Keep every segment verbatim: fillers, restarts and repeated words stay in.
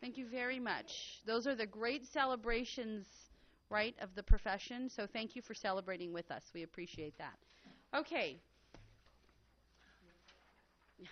Thank you very much. Those are the great celebrations, right, of the profession. So thank you for celebrating with us. We appreciate that. Okay. Yeah.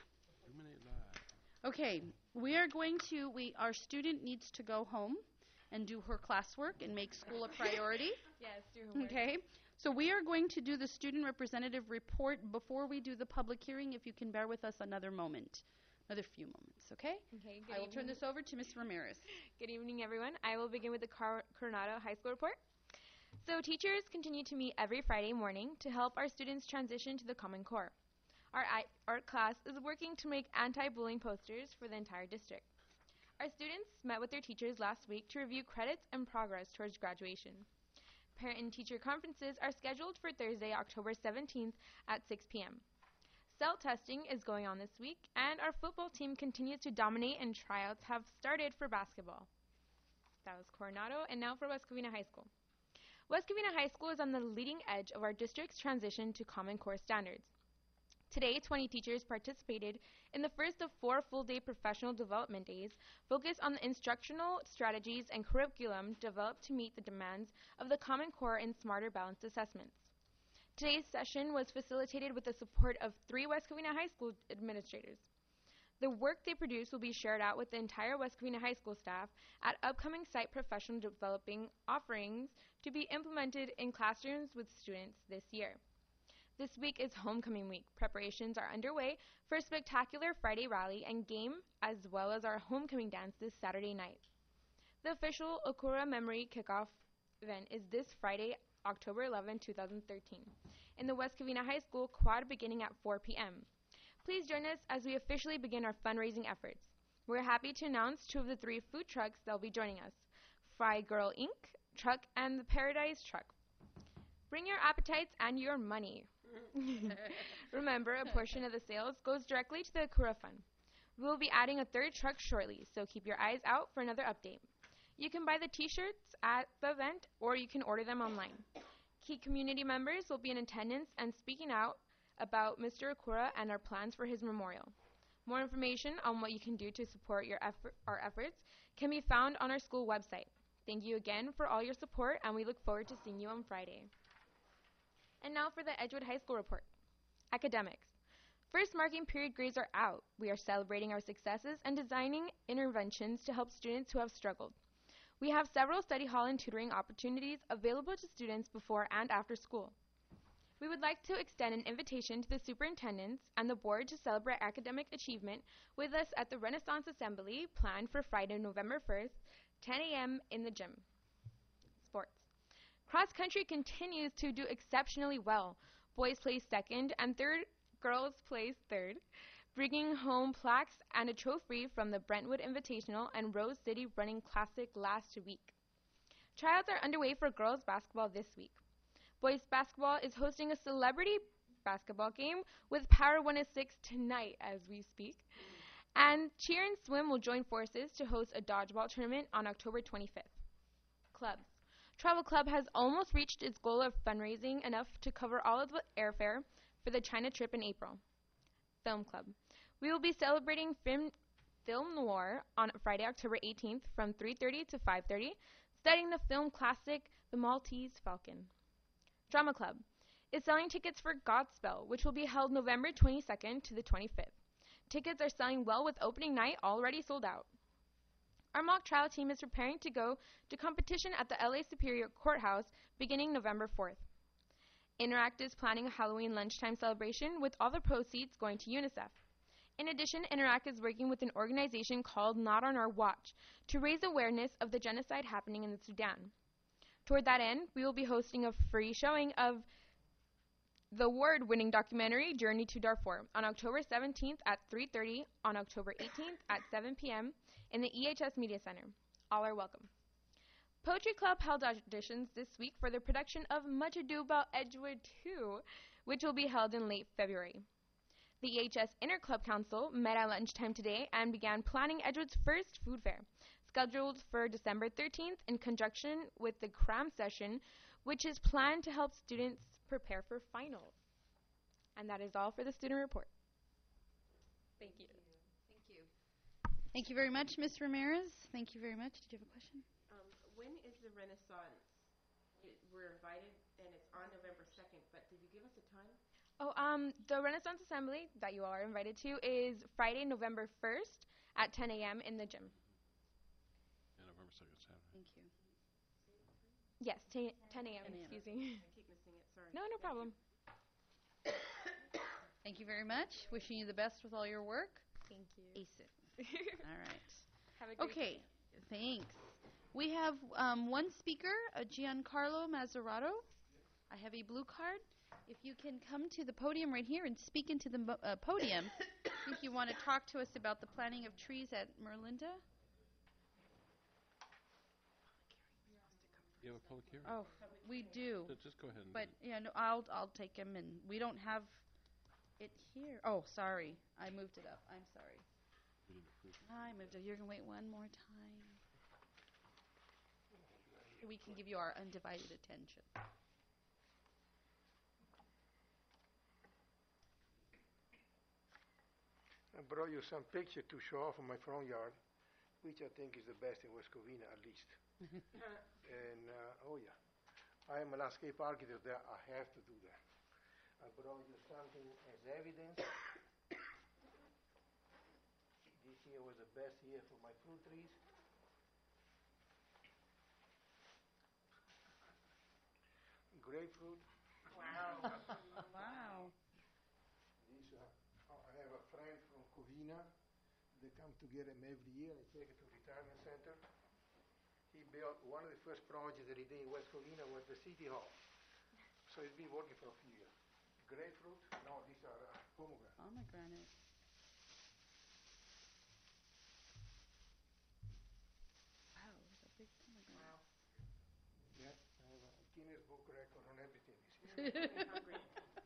Okay. We are going to, we, our student needs to go home and do her classwork and make school a priority. Yes, do homework. Okay. So we are going to do the student representative report before we do the public hearing, if you can bear with us another moment. Another few moments, okay? Okay, good I will turn evening. this over to Miz Ramirez. Good evening, everyone. I will begin with the Car- Coronado High School report. So teachers continue to meet every Friday morning to help our students transition to the Common Core. Our I- art class is working to make anti-bullying posters for the entire district. Our students met with their teachers last week to review credits and progress towards graduation. Parent and teacher conferences are scheduled for Thursday, October seventeenth at six p.m. Cell testing is going on this week, and our football team continues to dominate, and tryouts have started for basketball. That was Coronado, and now for West Covina High School. West Covina High School is on the leading edge of our district's transition to Common Core standards. Today, twenty teachers participated in the first of four full-day professional development days focused on the instructional strategies and curriculum developed to meet the demands of the Common Core in smarter balanced assessments. Today's session was facilitated with the support of three West Covina High School administrators. The work they produce will be shared out with the entire West Covina High School staff at upcoming site professional developing offerings to be implemented in classrooms with students this year. This week is homecoming week. Preparations are underway for a spectacular Friday rally and game, as well as our homecoming dance this Saturday night. The official Okura Memory Kickoff event is this Friday, October eleventh, two thousand thirteen, in the West Covina High School quad beginning at four p.m. Please join us as we officially begin our fundraising efforts. We're happy to announce two of the three food trucks that will be joining us, Fry Girl Incorporated truck and the Paradise truck. Bring your appetites and your money. Remember, a portion of the sales goes directly to the Okura Fund. We will be adding a third truck shortly, so keep your eyes out for another update. You can buy the t-shirts at the event, or you can order them online. Key community members will be in attendance and speaking out about Mister Okura and our plans for his memorial. More information on what you can do to support your effort, our efforts can be found on our school website. Thank you again for all your support, and we look forward to seeing you on Friday. And now for the Edgewood High School report. Academics. First marking period grades are out. We are celebrating our successes and designing interventions to help students who have struggled. We have several study hall and tutoring opportunities available to students before and after school. We would like to extend an invitation to the superintendents and the board to celebrate academic achievement with us at the Renaissance Assembly planned for Friday, November first, ten a.m. in the gym. Sports. Cross country continues to do exceptionally well. Boys place second and third, girls place third, bringing home plaques and a trophy from the Brentwood Invitational and Rose City Running Classic last week. Tryouts are underway for girls basketball this week. Boys basketball is hosting a celebrity basketball game with Power one oh six tonight as we speak. And cheer and swim will join forces to host a dodgeball tournament on October twenty-fifth. Clubs. Travel Club has almost reached its goal of fundraising enough to cover all of the airfare for the China trip in April. Film Club. We will be celebrating film, film noir on Friday, October eighteenth from three thirty to five thirty, studying the film classic The Maltese Falcon. Drama Club is selling tickets for Godspell, which will be held November twenty-second to the twenty-fifth. Tickets are selling well with opening night already sold out. Our mock trial team is preparing to go to competition at the L A Superior Courthouse beginning November fourth. Interact is planning a Halloween lunchtime celebration with all the proceeds going to UNICEF. In addition, Interact is working with an organization called Not on Our Watch to raise awareness of the genocide happening in the Sudan. Toward that end, we will be hosting a free showing of the award-winning documentary Journey to Darfur on October seventeenth at three thirty, on October eighteenth at seven p.m. in the E H S Media Center. All are welcome. Poetry Club held auditions this week for the production of Much Ado About Edgewood two, which will be held in late February. The E H S Interclub Council met at lunchtime today and began planning Edgewood's first food fair, scheduled for December thirteenth in conjunction with the cram session, which is planned to help students prepare for finals. And that is all for the student report. Thank you. Thank you. Thank you very much, Miz Ramirez. Thank you very much. Did you have a question? Um, when is the Renaissance? It, we're invited, and it's on November second, but did you give us a time? Oh, um, the Renaissance Assembly that you all are invited to is Friday, November first at ten a.m. in the gym. Yeah, November second, Saturday. Thank you. Yes, ten a.m. ten a m. Excuse me. I keep missing it, sorry. No, no Thank problem. you. Thank you very much. Wishing you the best with all your work. Thank you. Ace it. All right. Have a great Okay. Thanks. We have um, one speaker, uh, Giancarlo Mazzarato. I have a blue card. If you can come to the podium right here and speak into the mo- uh, podium, I think you want to talk to us about the planting of trees at Merlinda. You have a public hearing? Oh, we do. So just go ahead and But do it. yeah, no, I'll I'll take him, and we don't have it here. Oh, sorry, I moved it up. I'm sorry. We need to approve it. I moved it. You're gonna wait one more time. We can give you our undivided attention. I brought you some picture to show off in my front yard, which I think is the best in West Covina, at least. And, uh, oh yeah, I am a landscape architect there, I have to do that. I brought you something as evidence. This year was the best year for my fruit trees. Grapefruit. Wow. Wow. These, uh, oh, I have a friend from Covina. They come to get them every year. I take it to retirement center. He built one of the first projects that he did in West Covina was the city hall. So he's been working for a few years. Grapefruit? No, these are uh, pomegranate. Pomegranate. Wow, that's a big pomegranate. Wow. Yeah, I have a Guinness Book record on everything this year. You're making me hungry.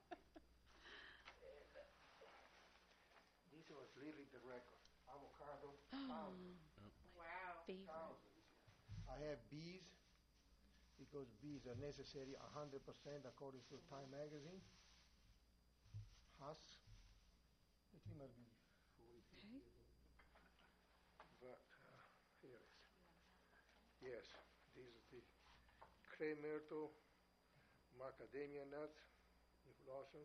And, uh, this was really the record. Avocado, thousands, Wow. Favorite. thousands this year. I have bees, because bees are necessary one hundred percent according to Time magazine. Husks, the thing must be forty, fifty Okay. years old. But uh, here it is. Yes, this is the cream myrtle, macadamia nuts in blossom.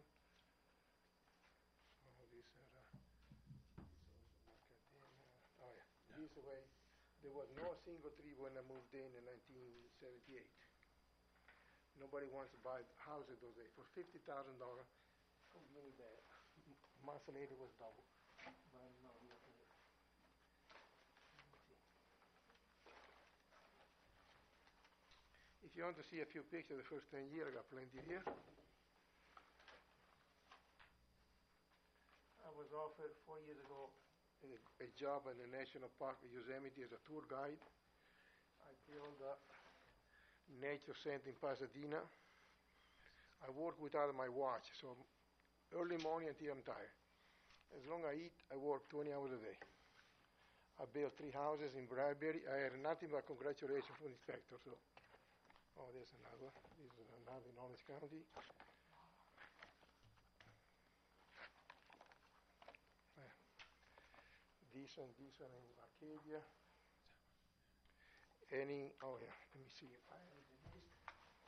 Oh, these are uh, this also macadamia. Oh yeah, this way. There was no single tree when I moved in in nineteen seventy-eight. Nobody wants to buy houses those days for fifty thousand dollars. Oh, give me that. M- Months later it was double. But no, we are here. Let me see. If you want to see a few pictures of the first ten years, I got plenty here. I was offered four years ago a, a job in the National Park of Yosemite as a tour guide. I built a nature center in Pasadena. I work without my watch, so early morning until I'm tired. As long as I eat, I work twenty hours a day. I built three houses in Bradbury. I had nothing but congratulations from the inspector. So, oh, there's another one. This is another in Orange County. Uh, This one, this one in Arcadia. Any, oh yeah, let me see if I have the list.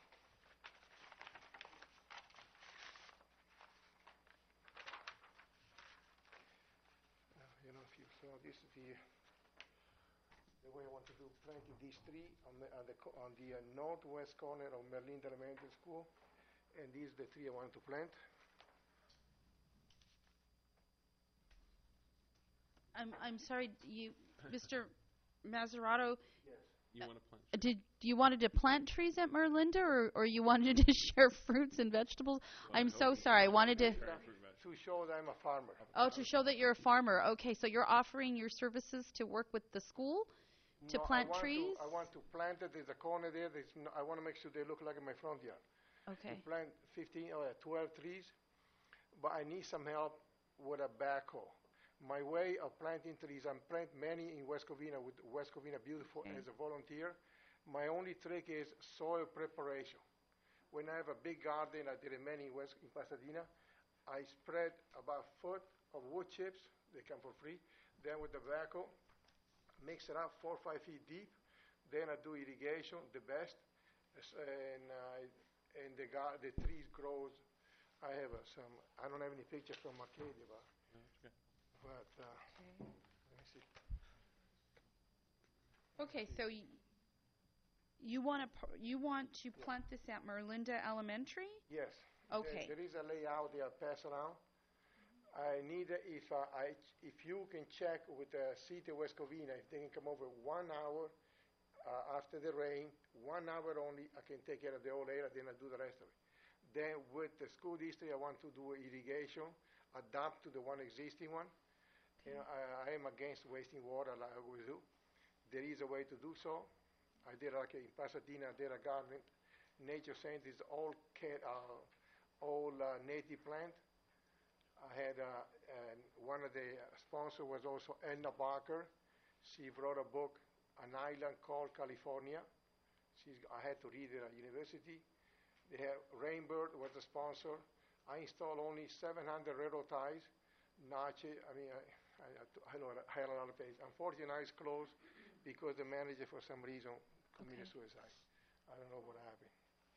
Uh, you know, if you saw this is the the way I want to do planting these three on the on the co- on the uh, northwest corner of Merlinda Elementary School, and these are the three I want to plant. I'm I'm sorry, you, Mister Mazzarato. Yes. You want to plant? uh, Did you wanted to plant trees at Merlinda, or or you wanted to share fruits and vegetables? Well, I'm I so hope you- sorry. I wanted to. Fair fruit veg. To show that I'm a farmer. Oh, to show that you're a farmer. Okay, so you're offering your services to work with the school to No, plant I want trees? To, I want to plant it. There's a corner there. There's no, I want to make sure they look like in my front yard. Okay. Plant fifteen or twelve trees, but I need some help with a backhoe. My way of planting trees, I'm plant many in West Covina with West Covina Beautiful Okay. as a volunteer. My only trick is soil preparation. When I have a big garden, I did it many in West in Pasadena. I spread about a foot of wood chips. They come for free. Then with the backhoe, mix it up four or five feet deep. Then I do irrigation, the best, As- and I, and the gar- the trees grows. I have uh, some. I don't have any pictures from Arcadia, but No, that's okay. but uh, let me see. Okay, so y- you want to you want to plant this at Merlinda Elementary? Yes. Okay. There, there is a layout there pass around. I need uh, if uh, I if you can check with the city of West Covina if they can come over one hour uh, after the rain, one hour only. I can take care of the whole area, then I do the rest of it. Then with the school district, I want to do irrigation, adapt to the one existing one. You know, I, I am against wasting water like I always do. There is a way to do so. I did like in Pasadena, I did a garden. Nature Center is all ca- uh, all uh, native plant. I had uh, and one of the sponsors was also Edna Barker. She wrote a book, An Island Called California. She's, I had to read it at university. They have Rainbird was the sponsor. I installed only seven hundred railroad ties. Nache, I mean, I, I, I know I had a lot of things. Unfortunately, now it's closed because the manager, for some reason, committed Okay. suicide. I don't know what happened.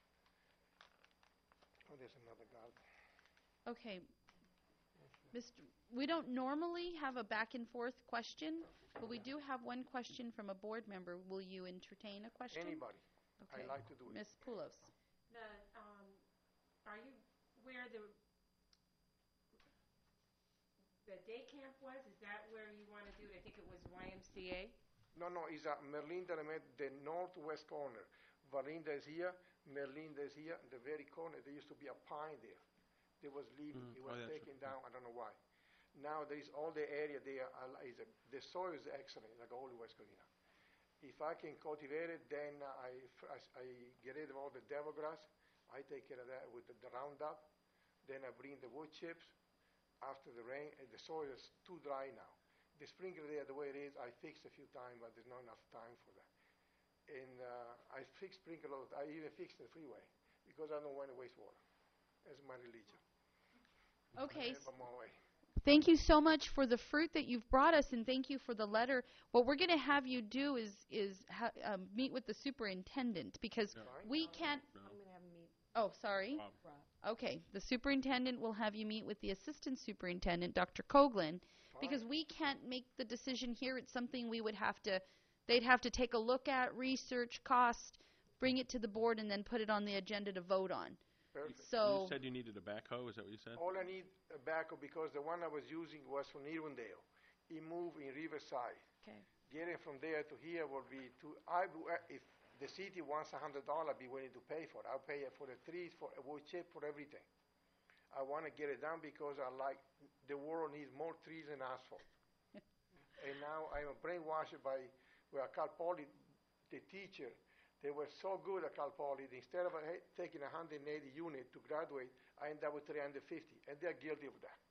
Oh, there's another garden. Okay. Mister We don't normally have a back and forth question, but we do have one question from a board member. Will you entertain a question? Anybody. Okay. I like to do it. Miz Poulos. The, um, are you where the the day camp was? Is that where you want to do it? I think it was Y M C A. No, no, it's at Merlinda Element, the northwest corner. Valinda is here, Merlinda is here, the very corner. There used to be a pine there. There was leaving. Mm, It oh, was that's taken right, down. I don't know why. Now there is all the area there. are li- Is a, the soil is excellent, like all West Covina. If I can cultivate it, then I, f- I s- I get rid of all the devil grass. I take care of that with the, the Roundup. Then I bring the wood chips after the rain, and the soil is too dry now. The sprinkler there, the way it is, I fixed a few times, but there's not enough time for that. And uh, I fixed sprinkler, I even fixed the freeway because I don't want to waste water. That's my religion. Okay. I have my way. Thank you so much for the fruit that you've brought us, and thank you for the letter. What we're going to have you do is is ha- um, meet with the superintendent because Yeah. Fine. we can't. No. I'm gonna have him meet Oh, sorry. Rob. Rob. Okay, the superintendent will have you meet with the assistant superintendent, Doctor Coughlin, because Fine. we can't make the decision here. It's something we would have to, they'd have to take a look at, research, cost, bring it to the board, and then put it on the agenda to vote on. Perfect. So, You said you needed a backhoe, is that what you said? All I need a backhoe because the one I was using was from Irwindale. He moved in Riverside. okay. Getting from there to here will be too. I w- uh, if the city wants a hundred dollar, I'll be willing to pay for it. I'll pay it for the trees, for a wood chip, for everything. I want to get it done because I like the world needs more trees than asphalt. And now I'm brainwashed by well, Cal Poly, the teacher. They were so good at Cal Poly. that Instead of uh, hey, taking one hundred eighty units to graduate, I end up with three hundred fifty, and they're guilty of that.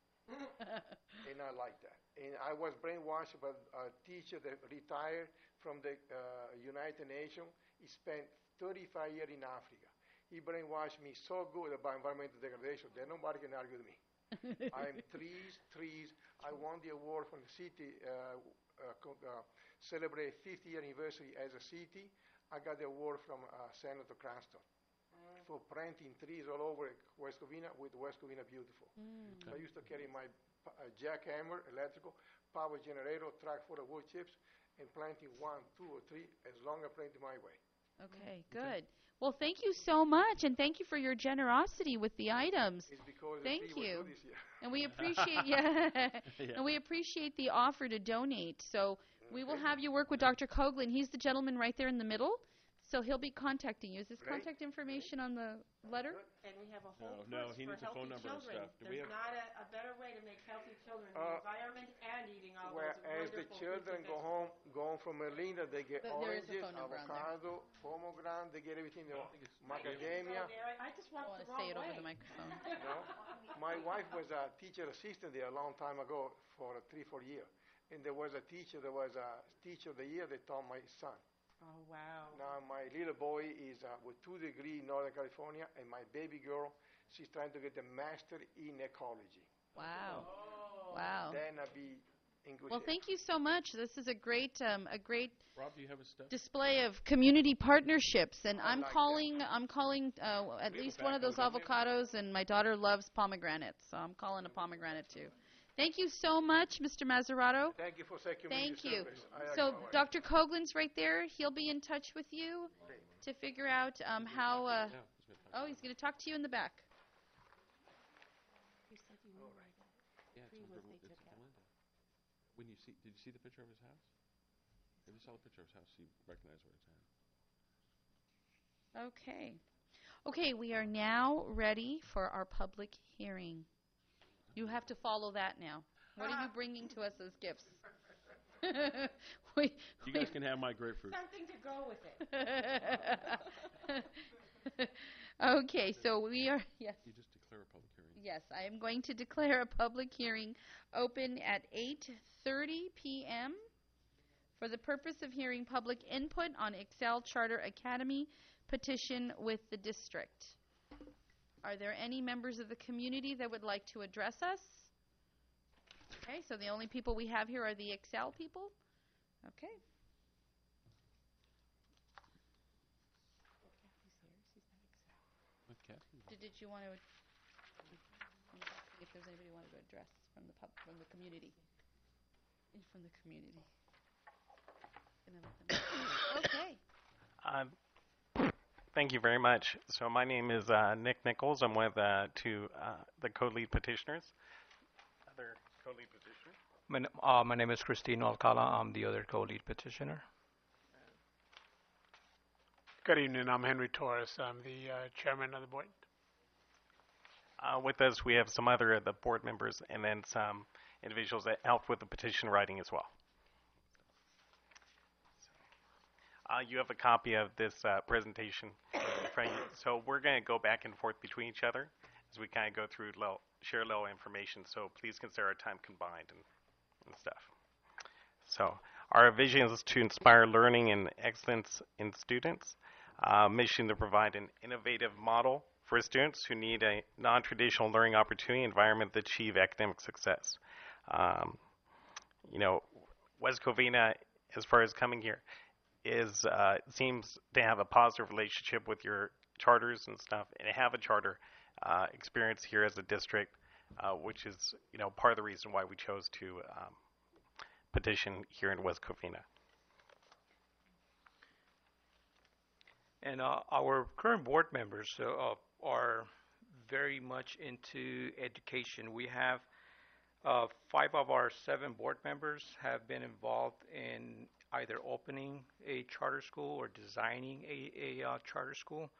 And I like that. And I was brainwashed by a teacher that retired from the uh, United Nations. He spent thirty-five years in Africa. He brainwashed me so good about environmental degradation that nobody can argue with me. I'm trees, trees. I won the award from the city, uh, uh, co- uh, celebrate fiftieth year anniversary as a city. I got the award from uh, Senator Cranston for planting trees all over West Covina with West Covina Beautiful. So I used to carry my p- uh, jackhammer, electrical, power generator, truck full of wood chips, and planting one, two, or three, as long as I planted my way. Okay, good. Well, thank you so much, and thank you for your generosity with the items. It's because Thank the tree you. was good this year. And we appreciate yeah, Yeah. and we appreciate the offer to donate. So we will have you work with Doctor Coughlin. He's the gentleman right there in the middle. So he'll be contacting you. Is this Great. contact information on the letter? And we have a whole No, no, push he for needs a phone healthy number and children. stuff. Do we There's have- not a, a better way to make healthy children, the Uh, environment and eating all Where those as the wonderful children fruits go and home, going from Merlinda, they get But there is a oranges, phone number on there. avocado, pomegranate, they get everything they want. think it's- vegetables. Macadamia. So there, I, I just I walked want the to wrong say it way. over the microphone. You know? My wife was a teacher assistant there a long time ago for three, four years. And there was a teacher, there was a teacher of the year that taught my son. Oh, wow. Now my little boy is uh, with two degrees in Northern California, and my baby girl, she's trying to get the master in ecology. Wow. Oh. Wow. Then I'll be English. Well, thank you so much. This is a great, um, a great Rob, do you have a step? display of community partnerships, and I I'm like calling. I'm calling uh, at We have a least one of those backhoe, don't we? avocados, and my daughter loves pomegranates, so I'm calling a pomegranate too. Thank you so much, Mister Mazzarato. Thank you for second Thank community you. service. I So acknowledge. Doctor Coglin's right there. He'll be in touch with you to figure out um, how. Uh, Yeah, he's been talking. oh, he's going to talk to you in the back. You said you knew where the Yeah, it's tree over, was they it's took out. Melinda. When you see, did you see the picture of his house? If you saw the picture of his house, you recognize where it's at. Okay. Okay, we are now ready for our public hearing. You have to follow that now. What are you bringing to us as gifts? we, You we- guys can have my grapefruit. Something to go with it. Okay, so we are, yes, You just declare a public hearing. yes, I am going to declare a public hearing open at eight thirty p m for the purpose of hearing public input on Excel Charter Academy petition with the district. Are there any members of the community that would like to address us? Okay, so the only people we have here are the Excel people? Okay. With Kathy. Did, did you want to, see if there's anybody who wanted to address from the pub, from the community? In- From the community. Gonna let them- Okay. Um, Thank you very much. So my name is uh, Nick Nichols. I'm with uh, two uh, the co-lead petitioners. Other co-lead petitioners. My, n- uh, my name is Christine Alcala. I'm the other co-lead petitioner. Good evening. I'm Henry Torres. I'm the uh, chairman of the board. Uh, with us, we have some other of the board members and then some individuals that help with the petition writing as well. Uh, you have a copy of this uh, presentation in front of you. So we're going to go back and forth between each other as we kind of go through, little, share a little information. So please consider our time combined and, and stuff. So our vision is to inspire learning and excellence in students. Uh, mission to provide an innovative model for students who need a non-traditional learning opportunity environment to achieve academic success. Um, you know, West Covina, as far as coming here, is uh, seems to have a positive relationship with your charters and stuff, and have a charter uh, experience here as a district, uh, which is you know part of the reason why we chose to um, petition here in West Covina. And uh, our current board members uh, are very much into education. We have uh, five of our seven board members have been involved in either opening a charter school or designing a, a uh, charter school.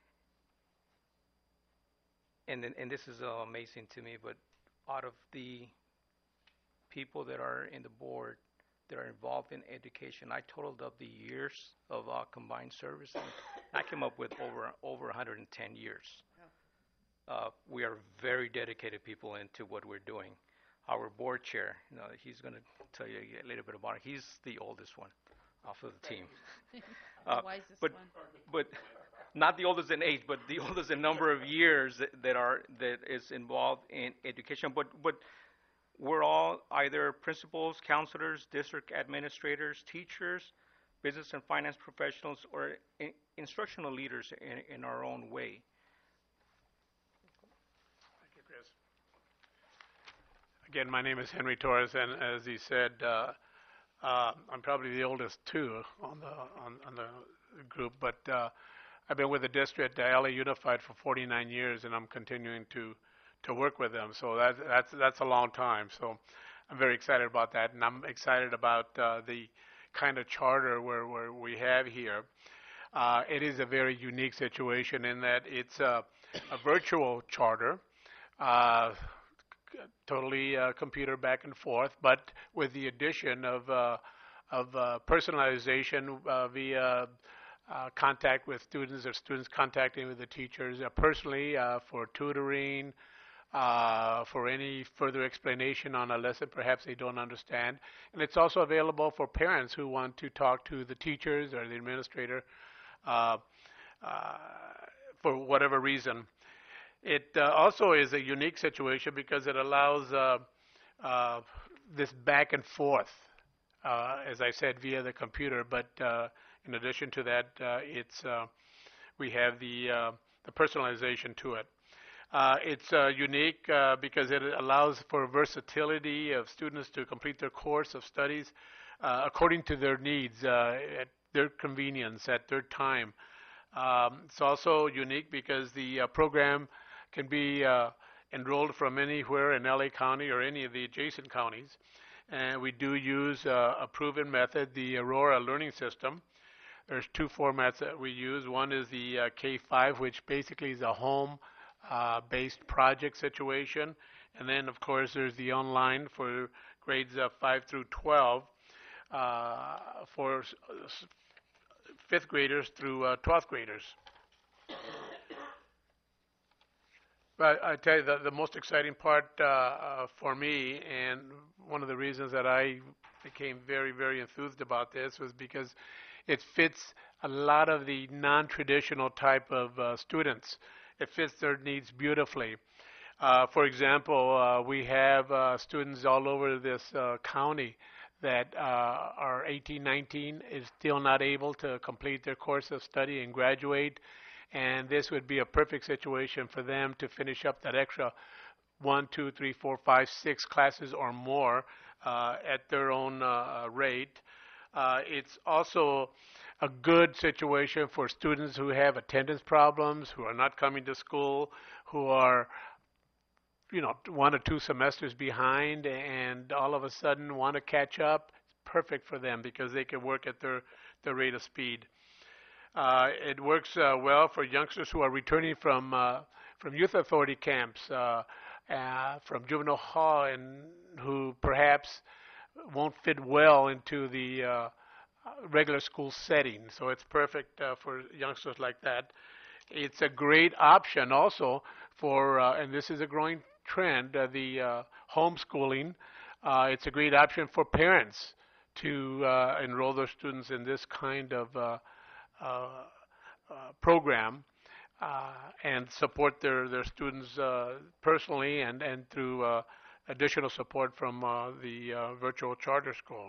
And then, and this is uh, amazing to me, but out of the people that are in the board that are involved in education, I totaled up the years of uh, combined service, and I came up with over over one hundred ten years. Uh, we are very dedicated people into what we're doing. Our board chair, you know, he's going to tell you a little bit about it. He's the oldest one off of the team. Uh, The wisest but one. but not the oldest in age, but the oldest in number of years that, that are that is involved in education. But but we're all either principals, counselors, district administrators, teachers, business and finance professionals, or in, instructional leaders in, in our own way. Thank you, Chris. Again, my name is Henry Torres, and as he said, uh, uh, I'm probably the oldest too on the on, on the group. But uh, I've been with the district, uh, L A Unified, for forty-nine years, and I'm continuing to to work with them. So that's that's that's a long time. So I'm very excited about that, and I'm excited about uh, the kind of charter where, where we have here. Uh, it is a very unique situation in that it's a, a virtual charter, uh, c- totally uh, computer back and forth, but with the addition of uh, of uh, personalization uh, via uh, contact with students or students contacting with the teachers uh, personally uh, for tutoring, uh, for any further explanation on a lesson perhaps they don't understand. And it's also available for parents who want to talk to the teachers or the administrator uh, uh, for whatever reason. It uh, also is a unique situation because it allows uh, uh, this back and forth, uh, as I said, via the computer. But uh, in addition to that, uh, it's uh, we have the uh, the personalization to it. Uh, it's uh, unique uh, because it allows for versatility of students to complete their course of studies uh, according to their needs, uh, at their convenience, at their time. Um, it's also unique because the uh, program can be uh, enrolled from anywhere in L A County or any of the adjacent counties. And we do use uh, a proven method, the Aurora Learning System. There's two formats that we use. One is the uh, K five, which basically is a home uh, based project situation. And then, of course, there's the online for grades uh, five through twelve uh, for s- s- fifth graders through uh, twelfth graders. But I tell you, the, the most exciting part uh, uh, for me, and one of the reasons that I became very, very enthused about this, was because it fits a lot of the non-traditional type of uh, students. It fits their needs beautifully. Uh, for example, uh, we have uh, students all over this uh, county that uh, are eighteen, nineteen, is still not able to complete their course of study and graduate. And this would be a perfect situation for them to finish up that extra one, two, three, four, five, six classes or more uh, at their own uh, rate. Uh, it's also a good situation for students who have attendance problems, who are not coming to school, who are, you know, one or two semesters behind and all of a sudden want to catch up. It's perfect for them because they can work at their, their rate of speed. Uh, it works uh, well for youngsters who are returning from uh, from youth authority camps, uh, uh, from juvenile hall, and who perhaps won't fit well into the uh, regular school setting. So it's perfect uh, for youngsters like that. It's a great option also for, uh, and this is a growing trend, uh, the uh, homeschooling. Uh, it's a great option for parents to uh, enroll their students in this kind of uh, Uh, uh, program uh, and support their, their students uh, personally and, and through uh, additional support from uh, the uh, virtual charter school.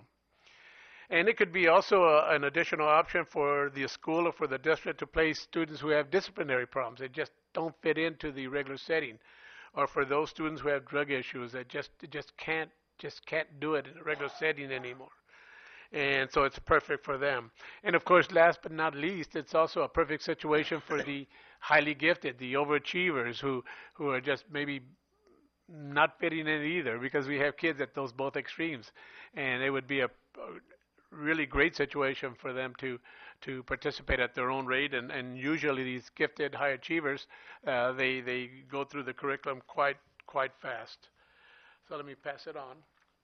And it could be also a, an additional option for the school or for the district to place students who have disciplinary problems that just don't fit into the regular setting, or for those students who have drug issues that just just can't just can't do it in a regular setting anymore. And so it's perfect for them. And of course, last but not least, it's also a perfect situation for the highly gifted, the overachievers who, who are just maybe not fitting in either, because we have kids at those both extremes. And it would be a, a really great situation for them to, to participate at their own rate. And, and usually these gifted high achievers, uh, they, they go through the curriculum quite, quite fast. So let me pass it on.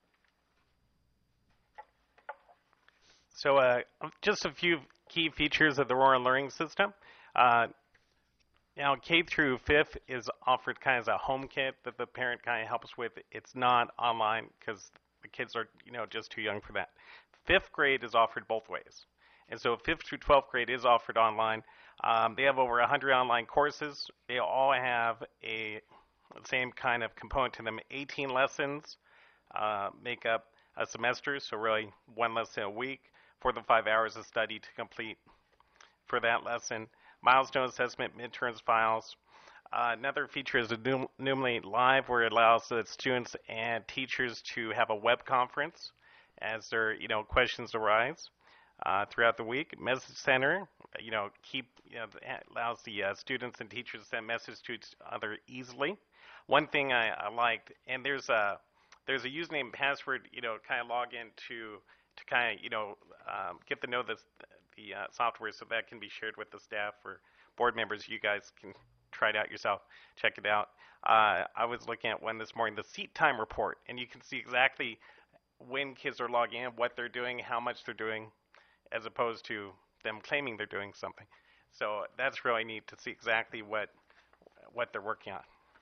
So uh, just a few key features of the Aurora Learning System. Uh, now, K through fifth is offered kind of as a home kit that the parent kind of helps with. It's not online because the kids are, you know, just too young for that. Fifth grade is offered both ways. And so fifth through twelfth grade is offered online. Um, they have over one hundred online courses. They all have a same kind of component to them. eighteen lessons uh, make up a semester, so really one lesson a week. For the five hours of study to complete for that lesson. Milestone assessment, midterms files. Uh, another feature is the Noom- Noomly Live, where it allows the students and teachers to have a web conference as their, you know, questions arise uh, throughout the week. Message Center, you know, keep you know, allows the uh, students and teachers to send messages to each other easily. One thing I, I liked, and there's a there's a username and password, you know, kind of log into to kind of, you know, um, get to know the, the uh, software so that can be shared with the staff or board members. You guys can try it out yourself. Check it out. Uh, I was looking at one this morning, the seat time report, and you can see exactly when kids are logging in, what they're doing, how much they're doing, as opposed to them claiming they're doing something. So that's really neat to see exactly what what they're working on.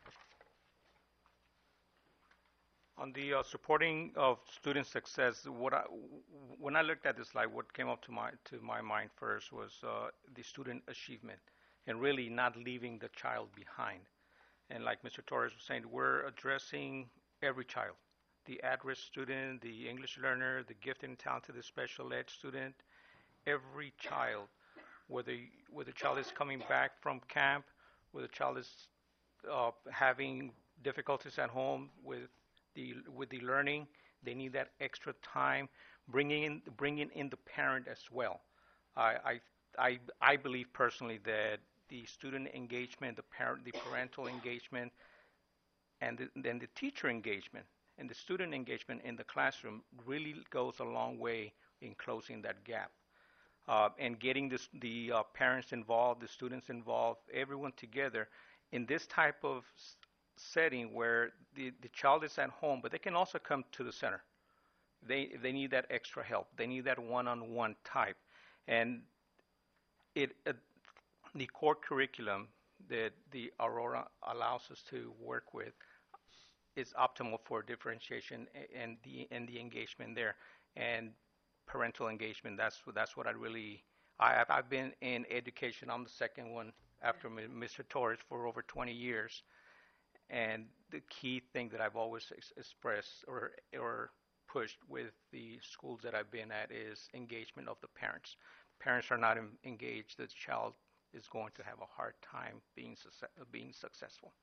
On the uh, supporting of student success, what I, when I looked at this slide, what came up to my to my mind first was uh, the student achievement, and really not leaving the child behind. And like Mister Torres was saying, we're addressing every child, the at-risk student, the English learner, the gifted and talented, the special ed student, every child, whether whether the child is coming back from camp, whether the child is uh, having difficulties at home with the with the learning, they need that extra time. Bringing in bringing in the parent as well. I I I, I believe personally that the student engagement, the parent, the parental engagement, and the, then the teacher engagement and the student engagement in the classroom really goes a long way in closing that gap. Uh, and getting this, the uh, parents involved, the students involved, everyone together in this type of s- setting where the, the child is at home, but they can also come to the center. They they need that extra help. They need that one-on-one type, and it uh, the core curriculum that the Aurora allows us to work with is optimal for differentiation a- and the and the engagement there and parental engagement. That's what- that's what I really I I've, I've been in education. I'm the second one after M- Mister Torres for over twenty years, and the key thing that I've always ex- expressed or or pushed with the schools that I've been at is engagement of the parents. Parents are not em- engaged, the child is going to have a hard time being success- uh, being successful.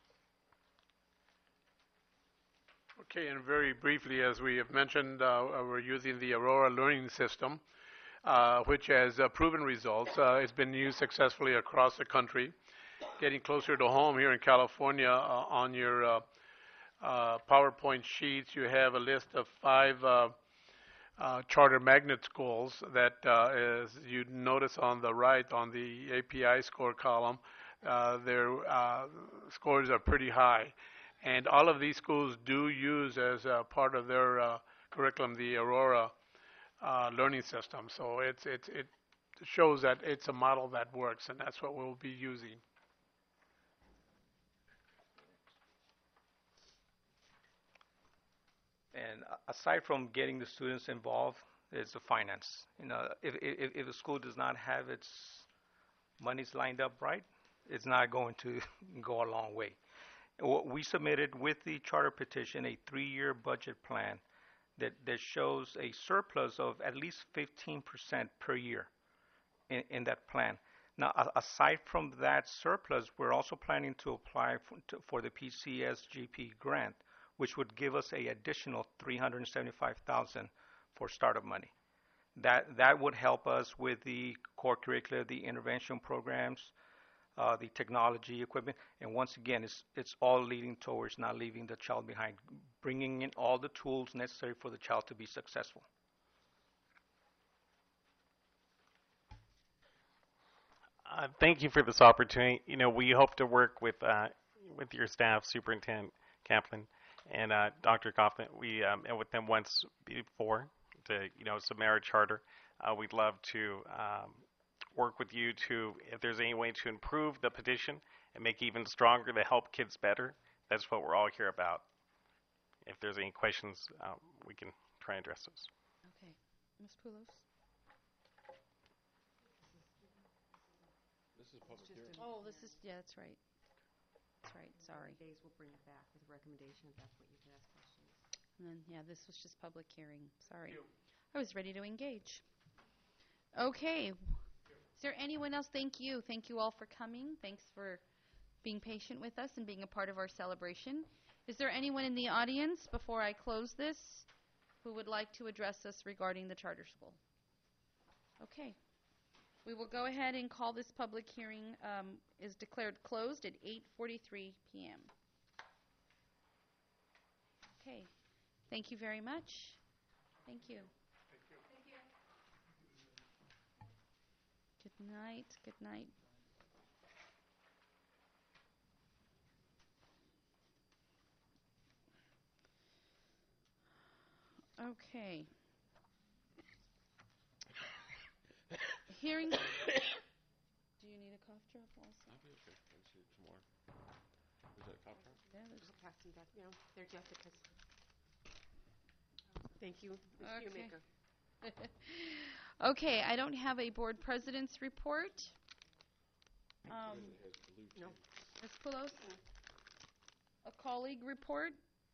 Okay, and very briefly, as we have mentioned, uh, uh, we're using the Aurora Learning System, uh, which has uh, proven results. Uh, it's been used successfully across the country. Getting closer to home here in California, uh, on your uh, uh, PowerPoint sheets, you have a list of five uh, uh, charter magnet schools that, uh, as you notice on the right on the A P I score column, uh, their uh, scores are pretty high. And all of these schools do use as a part of their uh, curriculum the Aurora uh, learning system. So it's, it's, it shows that it's a model that works, and that's what we'll be using. And a- aside from getting the students involved, is the finance. You know, if if, if a school does not have its monies lined up right, it's not going to go a long way. What we submitted with the charter petition a three-year budget plan that that shows a surplus of at least fifteen percent per year in, in that plan. Now, a- aside from that surplus, we're also planning to apply for, to, for the P C S G P grant, which would give us a additional three hundred seventy-five thousand dollars for startup money. That that would help us with the core curricula, the intervention programs, uh, the technology equipment, and once again, it's it's all leading towards not leaving the child behind, bringing in all the tools necessary for the child to be successful. Uh, thank you for this opportunity. You know, we hope to work with uh, with your staff, Superintendent Kaplan and uh, Doctor Kaufman. We um, met with them once before to, you know, submit our charter. Uh, we'd love to um, work with you to, if there's any way to improve the petition and make it even stronger to help kids better. That's what we're all here about. If there's any questions, um, we can try and address those. Okay. Miz Poulos? This is public hearing. Oh, this is, yeah, that's right. That's right, sorry. Days we'll bring it back with a recommendation if that's what you can ask questions. And then, yeah, this was just public hearing. Sorry. I was ready to engage. Okay. Is there anyone else? Thank you. Thank you all for coming. Thanks for being patient with us and being a part of our celebration. Is there anyone in the audience, before I close this, who would like to address us regarding the charter school? Okay. We will go ahead and call this public hearing um, is declared closed at eight forty-three p m Okay. Thank you very much. Thank you. Thank you. Good night. Good night. Okay. Hearing. Do you need a cough drop also? I'll be okay. I just need some more. Is that a cough drop? Yeah, there's. We'll pass them back. No, they're Jessica's. Thank you, Miz Okay. Shoemaker. Okay, I don't have a board president's report. Um, It has blue No. teeth. Miz Poulos? A colleague report?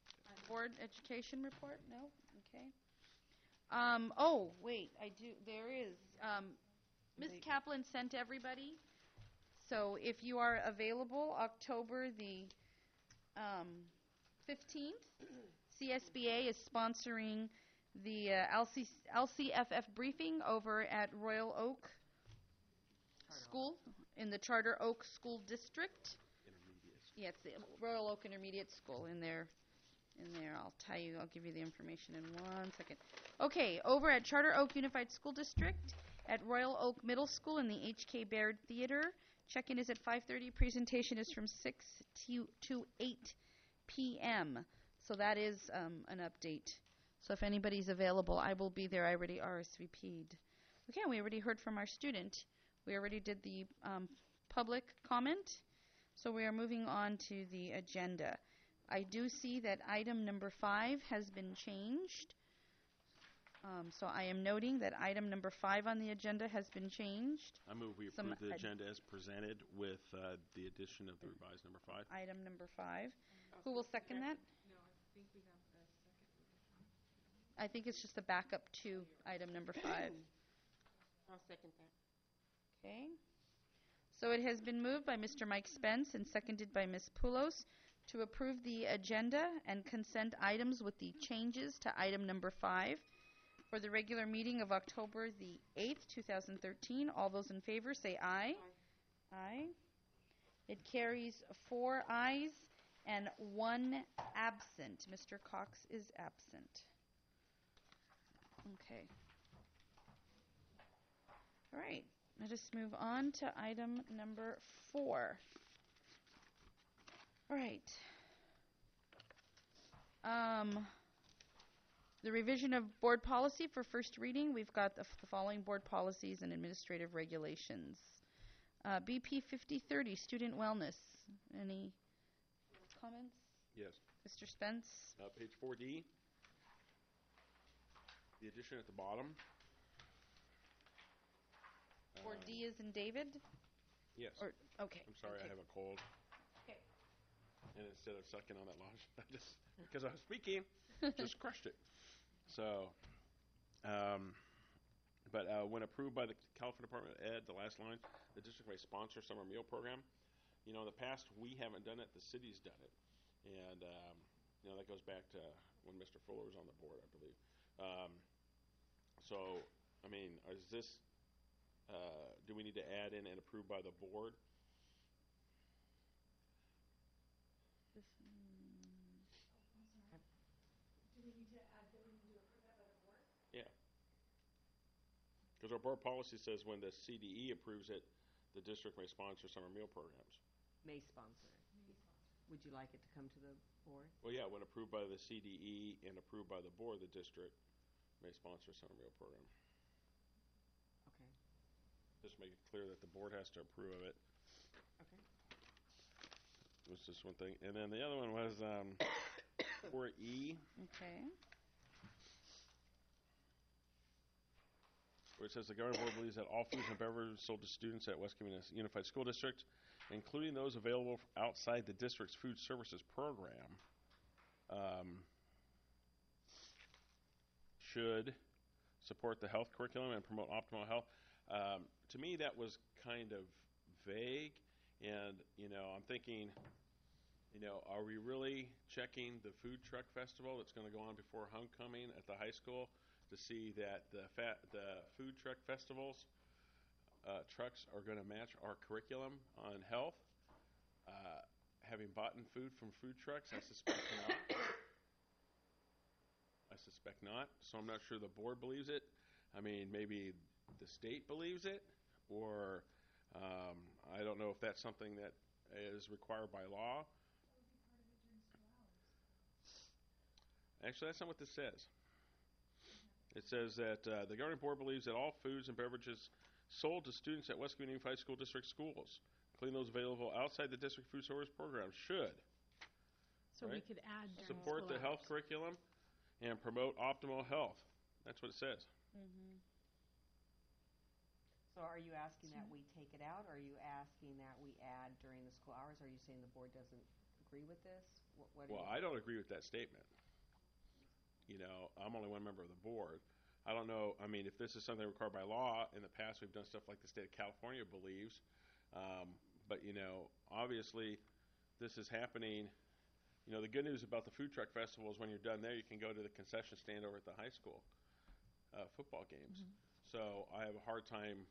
board education report? No? Okay. Um, oh, wait, I do, there is. Um, Miz Kaplan sent everybody. So if you are available, October the um, fifteenth, C S B A is sponsoring the uh, L C, L C F F briefing over at Royal Oak School in the Charter Oak School District. Yeah, it's the Royal Oak Intermediate School in there. In there, I'll tell you, I'll give you the information in one second. Okay, over at Charter Oak Unified School District at Royal Oak Middle School in the H K Baird Theater. Check-in is at five thirty. Presentation is from six to, to eight p m So that is um, an update. So if anybody's available, I will be there. I already R S V P'd. Okay, we already heard from our student. We already did the um, public comment. So we are moving on to the agenda. I do see that item number five has been changed. Um, so I am noting that item number five on the agenda has been changed. I move we Some approve the ad- agenda as presented with uh, the addition of the revised number five. Item number five. Who will second that? No, I think we have a second. I think it's just the backup to item number five. I'll second that. Okay. So it has been moved by Mister Mike Spence and seconded by Miz Poulos to approve the agenda and consent items with the changes to item number five for the regular meeting of October the eighth, two thousand thirteen. All those in favor say aye. Aye. It carries four ayes and one absent. Mister Cox is absent. Okay. All right. Let us move on to item number four. All right. Um, the revision of board policy for first reading. We've got the, f- the following board policies and administrative regulations. Uh, B P fifty thirty, student wellness. Any comments? Yes. Mister Spence? Uh, page four D, the addition at the bottom. Or Um, D is in David? Yes. Or okay. I'm sorry, okay. I have a cold. Okay. And instead of sucking on that lounge, I just, because I was speaking, just crushed it. So, um, but uh, when approved by the California Department of Ed, the last line, the district may sponsor summer meal program. You know, in the past, we haven't done it, the city's done it. And, um, you know, that goes back to when Mister Fuller was on the board, I believe. Um, so, I mean, is this, uh, do we need to add in and approve by the board? This, mm, Yeah. Because our board policy says when the C D E approves it, the district may sponsor summer meal programs. May sponsor it. Would you like it to come to the board? Well, yeah, when approved by the C D E and approved by the board, the district may sponsor a summer meal program. Okay. Just make it clear that the board has to approve of it. Okay. Was just one thing. And then the other one was um, four E, okay. where it says the governing board believes that all foods and beverages sold to students at West Covina Unified School District, including those available f- outside the district's food services program, um, should support the health curriculum and promote optimal health. Um, to me, that was kind of vague, and you know, I'm thinking, you know, are we really checking the food truck festival that's going to go on before homecoming at the high school to see that the fat, the food truck festivals uh, trucks are going to match our curriculum on health? Uh, having bought in food from food trucks, I suspect not. I suspect not. So I'm not sure the board believes it. I mean, maybe the state believes it, or um, I don't know if that's something that is required by law. Actually, that's not what this says. It says that uh, the governing board believes that all foods and beverages sold to students at West Covina Unified School District schools, including those available outside the district food service program, should So we right? could add during support school the health hours. curriculum and promote optimal health. That's what it says. Mm-hmm. So are you asking that we take it out, or are you asking that we add during the school hours? Are you saying the board doesn't agree with this? What, what are Well, you- I don't agree with that statement. You know, I'm only one member of the board. I don't know, I mean, if this is something required by law, in the past we've done stuff like the state of California believes. Um, but, you know, obviously this is happening. You know, the good news about the food truck festival is when you're done there, you can go to the concession stand over at the high school uh, football games. Mm-hmm. So I have a hard time.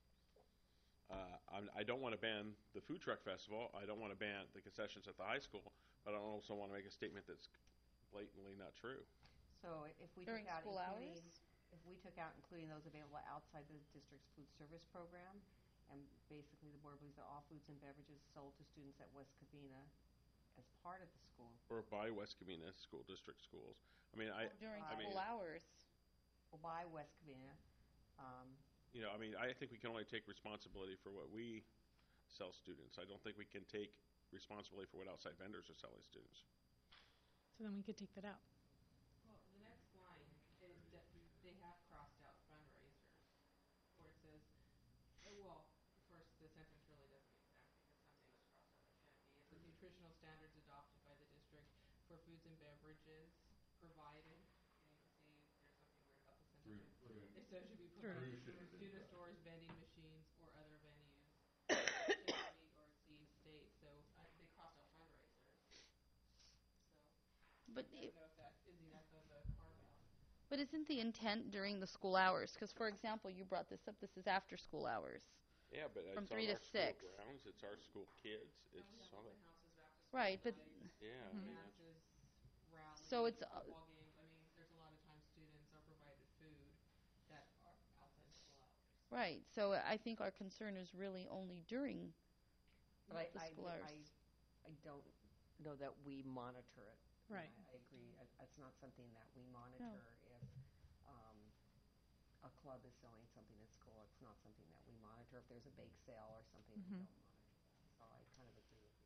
Uh, I'm, I don't want to ban the food truck festival. I don't want to ban the concessions at the high school. But I also want to make a statement that's blatantly not true. So if we During took out school including, hours? if we took out including those available outside the district's food service program, and basically the board believes that all foods and beverages sold to students at West Covina as part of the school, Or by West Covina school district schools. I mean, I, During I mean, school hours. or by West Covina, um, you know, I mean, I think we can only take responsibility for what we sell students. I don't think we can take responsibility for what outside vendors are selling students. So then we could take that out. Well, the next line is that they have crossed out fundraisers, where it says, uh, well, first, the sentence really doesn't make sense because something was crossed out that shouldn't be. It says nutritional standards adopted by the district for foods and beverages provided. Can you see there's something weird about the sentence? It says should be provided through student stores, vending machines, or other venues. Should not meet or exceed state. So uh, they crossed out fundraisers. So. But I it, don't know if that is enough of a carve-out. but isn't the intent during the school hours? Because, for example, you brought this up. This is after school hours. Yeah, but From it's three on to our six. school grounds. It's our school kids. And It's we have all open that. houses after school. Right, but nights, Yeah. I Mhm. mean, that's- dances, rallies, So it's, uh, football games. I mean, there's a lot of times students are provided food that are outside school hours. right. So I think our concern is really only during but I, the I, school hours. I, I don't know that we monitor it. And Right. I, I agree, I- it's not something that we monitor if, um, a club is selling something at school, it's not something that we monitor. If there's a bake sale or something, we Mhm. don't monitor that, so I kind of agree with you.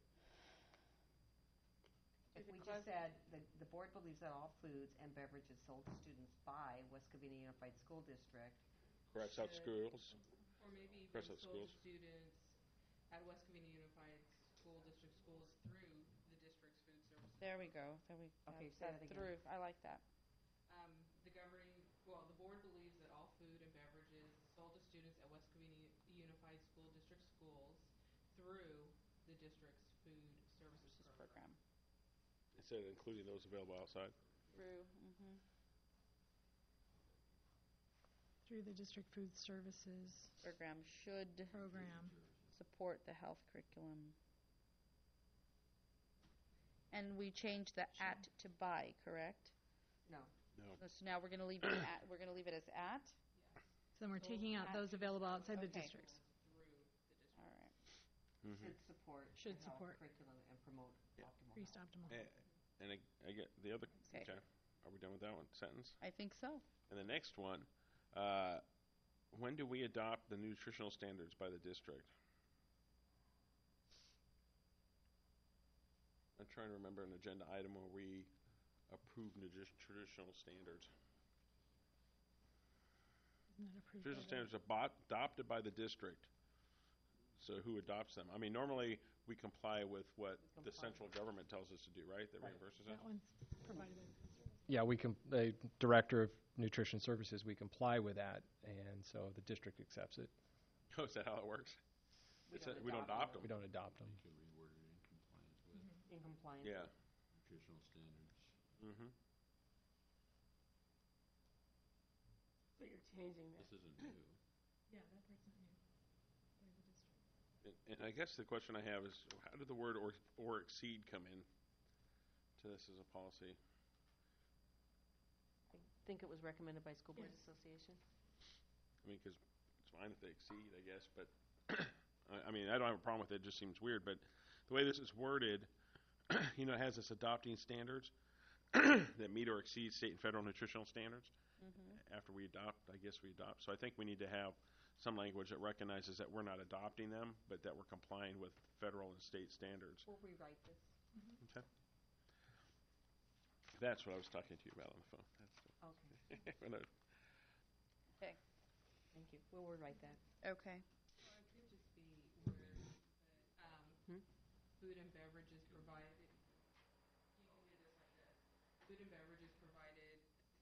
If the we club- just said, the, the board believes that all foods and beverages sold to students by West Covina Unified School District Cross out Should- schools. Or maybe even Cross out sold to schools. students at West Covina Unified School District schools through the district's food services. There we go. There we Okay, that's say that that again. through. I like that. Um, the governing, well, the board believes that all food and beverages sold to students at West Covina Unified School District schools through the district's food services This program. program. Instead of including those available outside. Through. Mm-hmm. Through the district food services Program should program. support the health curriculum. And we changed the at to by, correct? No. No. So now we're going to leave it at. We're going to leave it as at. So then we're taking out those available outside the Okay. districts. Through the district. All right. Mm-hmm. Should support Should the health support. curriculum and promote Yeah. optimal Increased health. optimal. And, and I, I get the other. Okay. Okay. Are we done with that one sentence? I think so. And the next one. Uh, when do we adopt the nutritional standards by the district? I'm trying to remember an agenda item where we approve nutritional standards. Isn't that approved Nutritional by the- standards are bought, adopted by the district. So who adopts them? I mean, normally we comply with what We the comply. central government tells us to do, right? That Right. reimburses us? That one's provided by the district. Yeah, we com- the director of nutrition services, we comply with that, and so the district accepts it. Oh, is that how it works? We It's don't a- we don't adopt adopt them. We don't adopt them. In compliance. Yeah. Nutritional standards. Mm-hmm. So you're changing that. This isn't new. Yeah, that part's not new. By the district. And, and I guess the question I have is, how did the word or, or exceed come in to this as a policy? I think it was recommended by School Board Yes. Association. I mean, because it's fine if they exceed, I guess, but I, I mean, I don't have a problem with it. It just seems weird. But the way this is worded, you know, it has us adopting standards that meet or exceed state and federal nutritional standards. Mm-hmm. After we adopt, I guess we adopt. So I think we need to have some language that recognizes that we're not adopting them, but that we're complying with federal and state standards. We'll rewrite this. Okay. That's what I was talking to you about on the phone. Okay, That's when I- Okay. thank you. We'll rewrite that. Okay. Or it could just be where, um, Hmm? food and beverages provided, you can do this like this. Food and beverages provided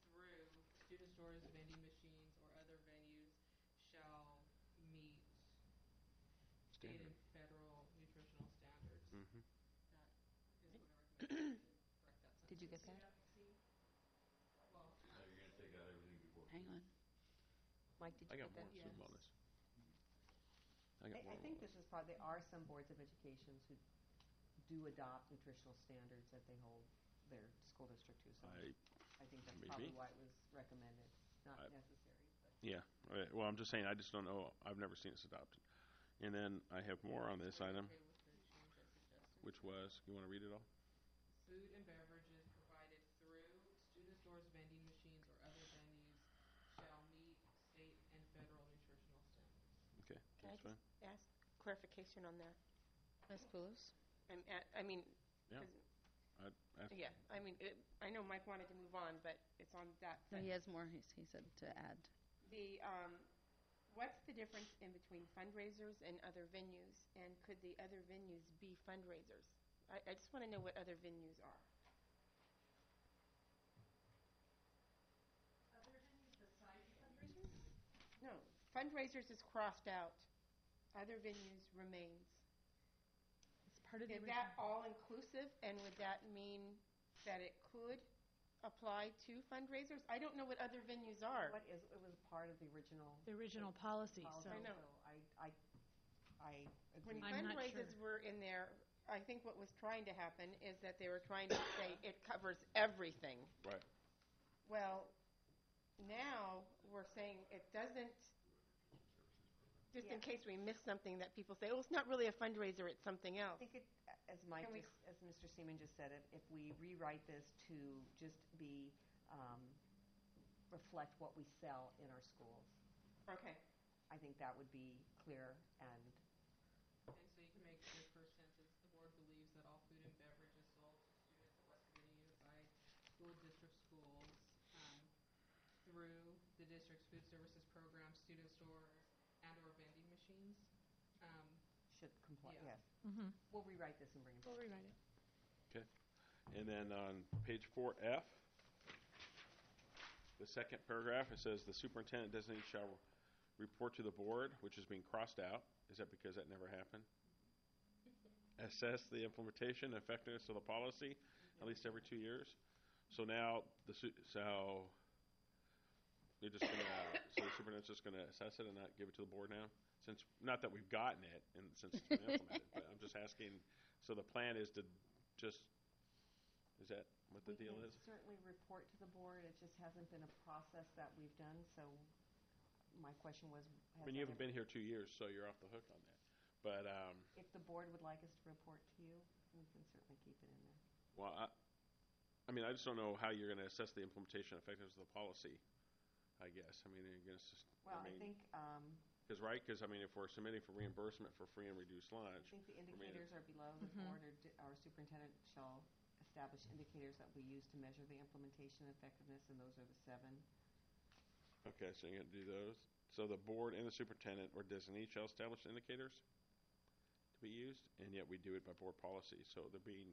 stores, vending machines, or other venues shall meet state Standard. and federal nutritional standards. Mm-hmm. That is what I recommend. Correct that sentence. Did you get that? Well, Hang on. Mike, did I you got get more that? zoom on this. I got I, more I think on this is part, there are some boards of education who do adopt nutritional standards that they hold their school district to. So I, I think that's maybe. probably why it was recommended, not I- necessary. But yeah. Right. Well, I'm just saying, I just don't know. I've never seen this adopted. And then I have more on this are you item, okay with the change I suggested? which was, you want to read it all? Food and beverages provided through student stores, vending machines, or other venues shall meet state and federal nutritional standards. Okay, Can I that's fine. just ask clarification on that? Miz Poulos? I'm at- I mean, Yeah. 'cause- I, I, yeah, I mean, it- I know Mike wanted to move on, but it's on that. No, he sentence. has more, he, he said to add. The, um, what's the difference in between fundraisers and other venues? And could the other venues be fundraisers? I, I just want to know what other venues are. other venues besides fundraisers? No, fundraisers is crossed out. Other venues remains. It's part of the Is original. that all inclusive, and would that mean that it could apply to fundraisers? I don't know what other venues are. What is, it was part of the original The original policy, policy, so. I know. so I, I, I When agree. I'm not fundraisers sure. were in there, I think what was trying to happen is that they were trying to say it covers everything. right. Well, now we're saying it doesn't, just in Yeah. case we miss something that people say, oh, it's not really a fundraiser, it's something I else. think it, as Mike Can we- just, as Mister Seaman just said, if, if we rewrite this to just be, um, reflect what we sell in our schools, Okay. I think that would be clear and, And so you can make the first sentence, the board believes that all food and beverages sold to students at West Covina Unified School District schools, um, through the district's food services program, student stores, and/or vending machines, um, should comply, Yeah. yes. Mm-hmm. We'll rewrite this and bring it We'll back. rewrite it. Okay. And then on page four F, the second paragraph, it says the superintendent designate shall report to the board, which is being crossed out. Is that because that never happened? Assess the implementation and effectiveness of the policy at least every two years. So now the su- so they're just gonna so the superintendent's just gonna assess it and not give it to the board now. Since not that we've gotten it and since it's been implemented, but I'm just asking. So the plan is to just is that what the We deal can is? certainly report to the board, it just hasn't been a process that we've done, so my question was, I has mean, you that haven't been ever- here two years, so you're off the hook on that. But um, If the board would like us to report to you, we can certainly keep it in there. well, I, I mean, I just don't know how you're going to assess the implementation effectiveness of the policy. I guess. I mean, you're going to. Well, I mean, think, um, Because right, because I mean, if we're submitting for reimbursement for free and reduced I lunch, think the mean, indicators are below, the Mhm. board or di- our superintendent shall establish indicators that we use to measure the implementation effectiveness, and those are the seven. okay, so you're going to do those. So the board and the superintendent or designee shall establish indicators to be used, and yet we do it by board policy. So they're being.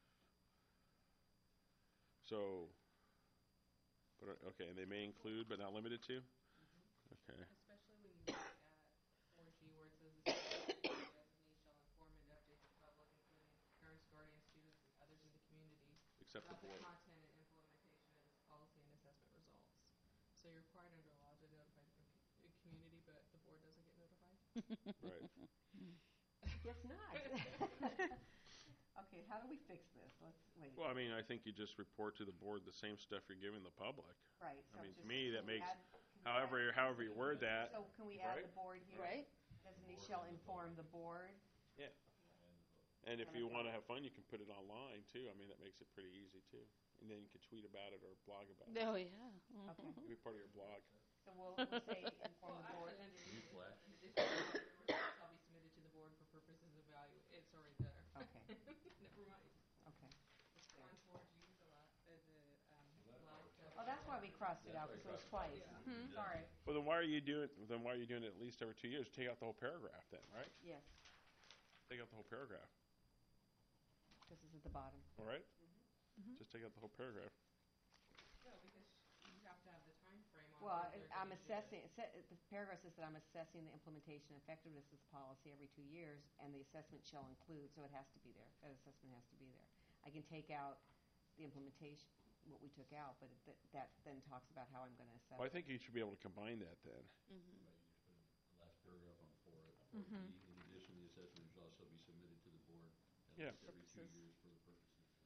So. But uh, okay, and they may include but not limited to. Okay. especially when you look at four G where it says the superintendent or designee shall inform and update the public, including parents, guardians, students, and others in the community Except the about the board. content and implementation of this policy and assessment results. So you're required under law to notify the com- uh, community, but the board doesn't get notified. Right. Guess not. Okay, how do we fix this? Let's, wait. Well, I mean, I think you just report to the board the same stuff you're giving the public. Right, I so mean, to just. me, that can we makes- add- can we However, add- however you word that. So can we add Right. the board here? Right. Designee shall inform the board. Yeah. And if you want to have fun, you can put it online too. I mean, that makes it pretty easy too. And then you can tweet about it or blog about it. Oh, yeah. Okay. It'll be part of your blog. So we'll, we'll say inform Well, the board. actually, underneath it, the additional results shall be submitted to the board for purposes of value. It's already there. Okay. Never mind. Okay. On four G, the la, uh, the, um, last. Oh, that's why we crossed it out, because it was twice. Hmm. Sorry. Well, then why are you doing? Then why are you doing it at least every two years? Take out the whole paragraph, then, right? Yes, Take out the whole paragraph. this is at the bottom. All right. Mhm. Just take out the whole paragraph. No, because you have to have the time frame Well, what I- they're I'm gonna do. assessing, it sa- the paragraph says that I'm assessing the implementation and effectiveness of this policy every two years, and the assessment shall include, so it has to be there. That assessment has to be there. I can take out the implementation, what we took out, but it- that then talks about how I'm going to assess Well, I it. think you should be able to combine that then. Mm-hmm. The last paragraph on four, Mhm. four B, in addition, the assessment should also be submitted to the board at Yeah. least every two Purposes. years for the purposes of.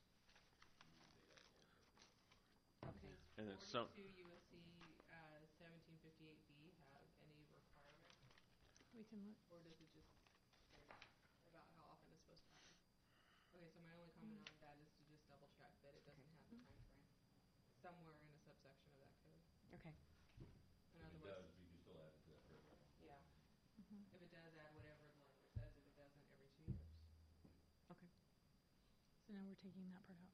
Okay. And then Does some, forty-two U S C uh, seventeen fifty-eight B have any requirements, We can look. or does it just say about how often it's supposed to happen? Okay, so my only comment on that is to just double check that it doesn't have the time frame somewhere in a subsection of that code. Okay. And If it otherwise, does, you can still add it to that paragraph. yeah, Mhm. if it does, add whatever the language says. If it doesn't, every two years. Okay. So now we're taking that part out.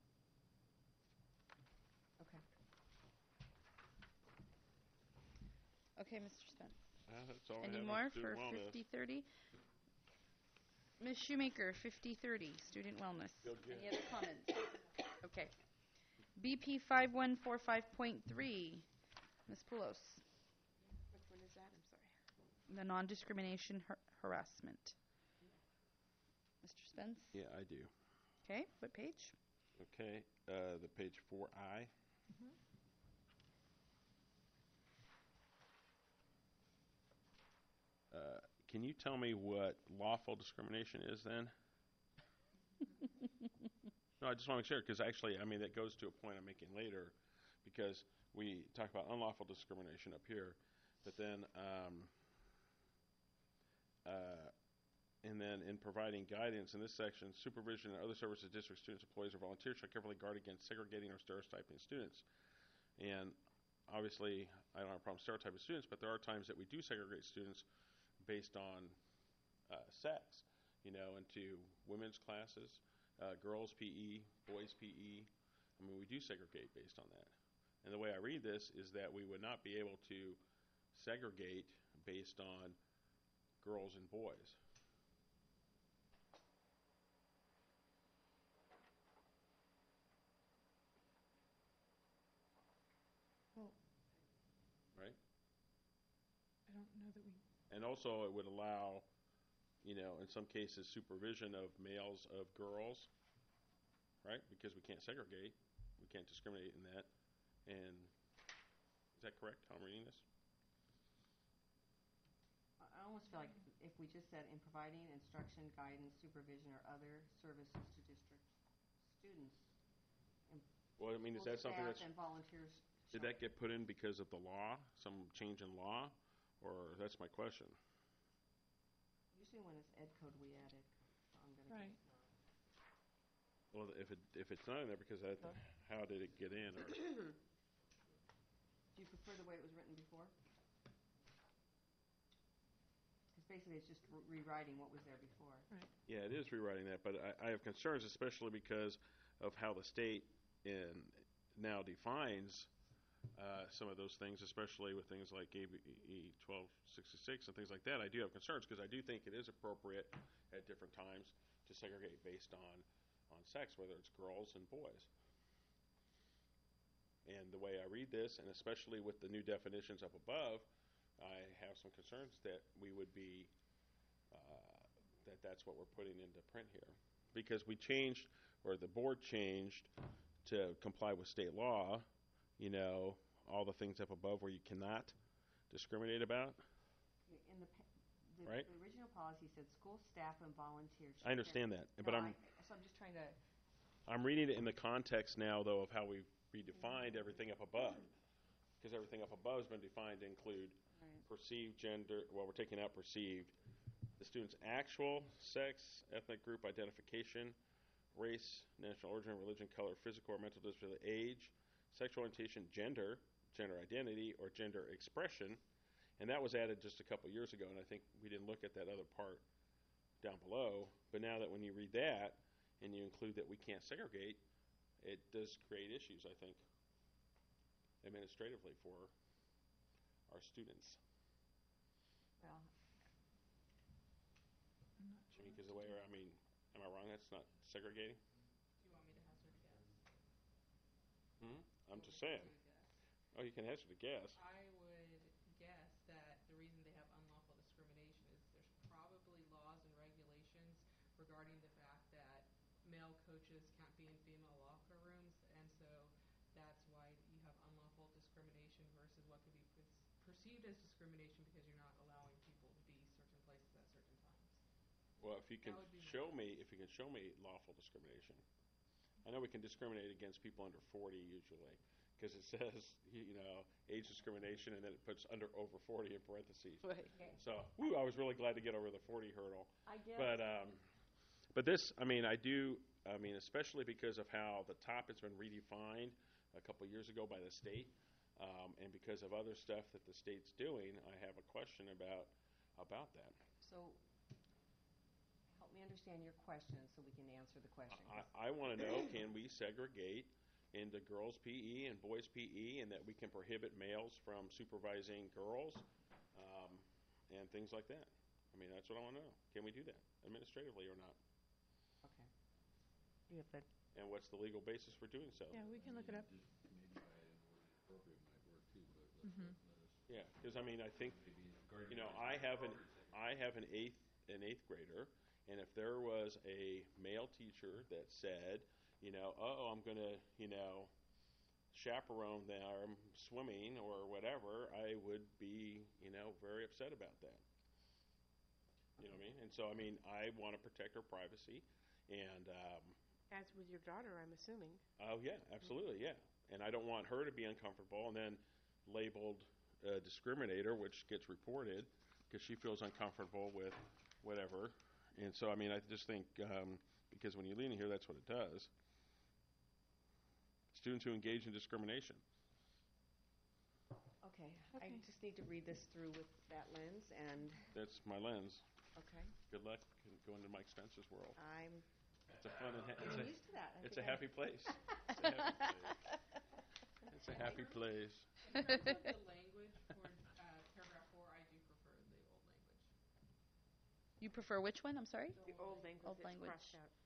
Okay. Okay, Mister Spence. uh, that's all I Any have on more student for wellness. fifty thirty? Miz Shoemaker, fifty thirty, student wellness. Go get Any other comments? Okay. B P five one four five point three, Miz Poulos, Which one is that? I'm sorry. the non-discrimination har- harassment. Mister Spence? Yeah, I do. Okay, what page? Okay, uh, the page four I. Uh, can you tell me what lawful discrimination is then? No, I just want to make sure, because actually, I mean, that goes to a point I'm making later, because we talk about unlawful discrimination up here, but then, um, uh, and then in providing guidance in this section, supervision and other services district students, employees, or volunteers shall carefully guard against segregating or stereotyping students. And obviously, I don't have a problem stereotyping students, but there are times that we do segregate students based on uh, sex, you know, into women's classes, uh, girls P E, boys P E. I mean, we do segregate based on that. And the way I read this is that we would not be able to segregate based on girls and boys. Well, Right? I don't know that we. And also, it would allow, you know, in some cases, supervision of males of girls, right? Because we can't segregate, we can't discriminate in that. And is that correct? How I'm reading this? I I almost feel like if we just said in providing instruction, guidance, supervision, or other services to district students. Well, I mean, is school that something staff that's, and volunteers. did that get put in because of the law, some change in law, or that's my question? Usually when it's ed code, we add it. So I'm gonna Right. guess not. Well, if it if it's not in there, because that, how did it get in? Or, Do you prefer the way it was written before? Because basically it's just re- rewriting what was there before. yeah, it is rewriting that, but I, I have concerns, especially because of how the state in now defines uh, some of those things, especially with things like A B E twelve sixty-six and things like that. I do have concerns because I do think it is appropriate at different times to segregate based on on sex, whether it's girls and boys. And the way I read this, and especially with the new definitions up above, I have some concerns that we would be uh, that that's what we're putting into print here, because we changed, or the board changed to comply with state law, you know, all the things up above where you cannot discriminate about. In the, pa- the, Right. the original policy said school staff and volunteers. I understand that, but No, I'm I- So I'm just trying to, I'm reading it in the context now, though, of how we've redefined everything up above, because everything up above has been defined to include right. perceived gender. Well, we're taking out perceived. The student's actual sex, ethnic group identification, race, national origin, religion, color, physical or mental disability, age, sexual orientation, gender, gender identity, or gender expression. And that was added just a couple years ago, and I think we didn't look at that other part down below. But now that when you read that and you include that we can't segregate, it does create issues, I think, administratively for our students. well, I'm not sure. Because the way, I mean, am I wrong? That's not segregating? Do you want me to hazard a guess? Hmm? I'm just Do you saying. want me to guess? Oh, you can answer the guess. I would guess that the reason they have unlawful discrimination is there's probably laws and regulations regarding the fact that male coaches can't be in female locker rooms, and so that's why you have unlawful discrimination versus what could be per- perceived as discrimination because you're not allowing people to be certain places at certain times. Well, if you can That would be my show me, if you can show me lawful discrimination. I know we can discriminate against people under forty usually, because it says, you know, age discrimination, and then it puts under over forty in parentheses. Right. Okay. So, woo, I was really glad to get over the forty hurdle. I guess. But, um, but this, I mean, I do, I mean, especially because of how the top has been redefined a couple years ago by the state, um, and because of other stuff that the state's doing, I have a question about, about that. So, help me understand your question so we can answer the question. I, I want to know, can we segregate into girls' P E and boys' P E, and that we can prohibit males from supervising girls, um, and things like that? I mean, that's what I want to know. Can we do that administratively or not? Okay. You have that. And what's the legal basis for doing so? Yeah, we can look it up. Just maybe by an word appropriate might work too, but let's, Mhm. let, let us Yeah, because I mean, I think, maybe guard you know, against I have an priorities. I have an eighth an eighth grader, and if there was a male teacher that said, you know, oh, I'm gonna, you know, chaperone them swimming or whatever, I would be, you know, very upset about that. You know what I mean? And so, I mean, I want to protect her privacy, and um, As with your daughter, I'm assuming. oh yeah, absolutely, yeah. And I don't want her to be uncomfortable and then labeled a discriminator, which gets reported because she feels uncomfortable with whatever. And so, I mean, I just think um, because when you lean in here, that's what it does. Students who engage in discrimination. Okay. I Okay. just need to read this through with that lens, and That's my lens. okay. Good luck going to Mike Spencer's world. I'm It's a fun and ha- it's getting a, used to that. I it's a think I- happy place. It's a happy place. It's a happy place. In terms of the language for uh, paragraph four, I do prefer the old language. You prefer which one? I'm sorry? The old language Old that's language. crossed out.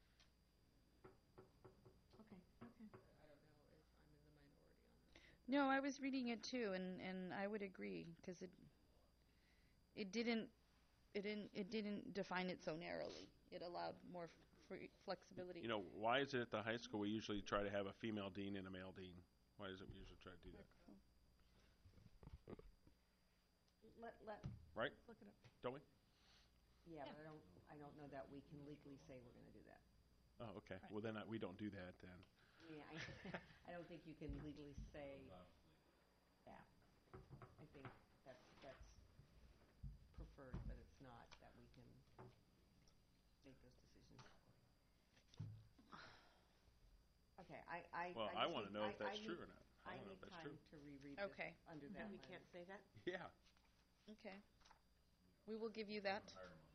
Okay, okay. I don't know if I'm in the minority on this. No, I was reading it too, and, and I would agree because it it didn't it didn't it didn't define it so narrowly. It allowed more f- free flexibility. You know, why is it at the high school we usually try to have a female dean and a male dean? Why is it we usually try to do that? Let, let, Right? Let's look it up. Don't we? yeah, but I don't, I don't know that we can legally say we're gonna do that. Oh, okay. Right. Well, then I, we don't do that then. Yeah, I, I don't think you can legally say that. I think that's, that's preferred, but it's not that we can make those decisions. Okay, I, I. Well, I I just want to need- know I- if that's I true need- or not. I I want to know need if that's time true. to reread this Okay. under that And we lens. can't say that? Yeah. Okay. We will give you that.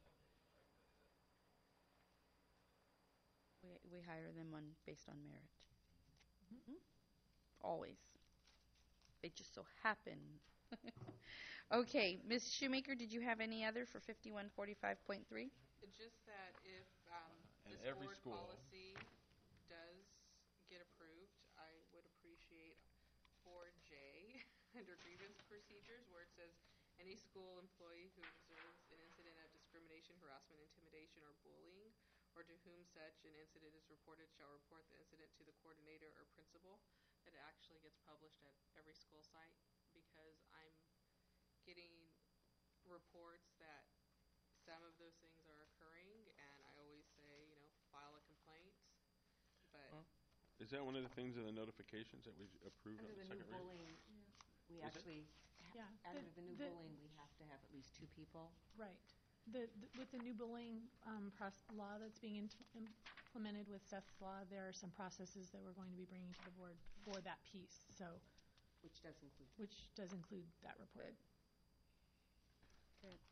We we hire them on based on merit. Mhm. Always. They just so happen. Okay, Miz Shoemaker, did you have any other for fifty-one forty-five point three? It's just that if um, And this every board school- policy does get approved, I would appreciate four J under grievance procedures where it says any school employee who observes an incident of discrimination, harassment, intimidation, or bullying, or to whom such an incident is reported shall report the incident to the coordinator or principal. That it actually gets published at every school site because I'm getting reports that some of those things are occurring, and I always say, you know, file a complaint. But Well, Is that one of the things in the notifications that we approved on Under the the new second reading? bullying, we Is it? actually, Yeah. under the- the new the- bullying, we have to have at least two people. Right. The, the, with the new bullying um, proc- law that's being in- implemented with Seth's law, there are some processes that we're going to be bringing to the board for that piece. So, Which does include. which does include that report. Good.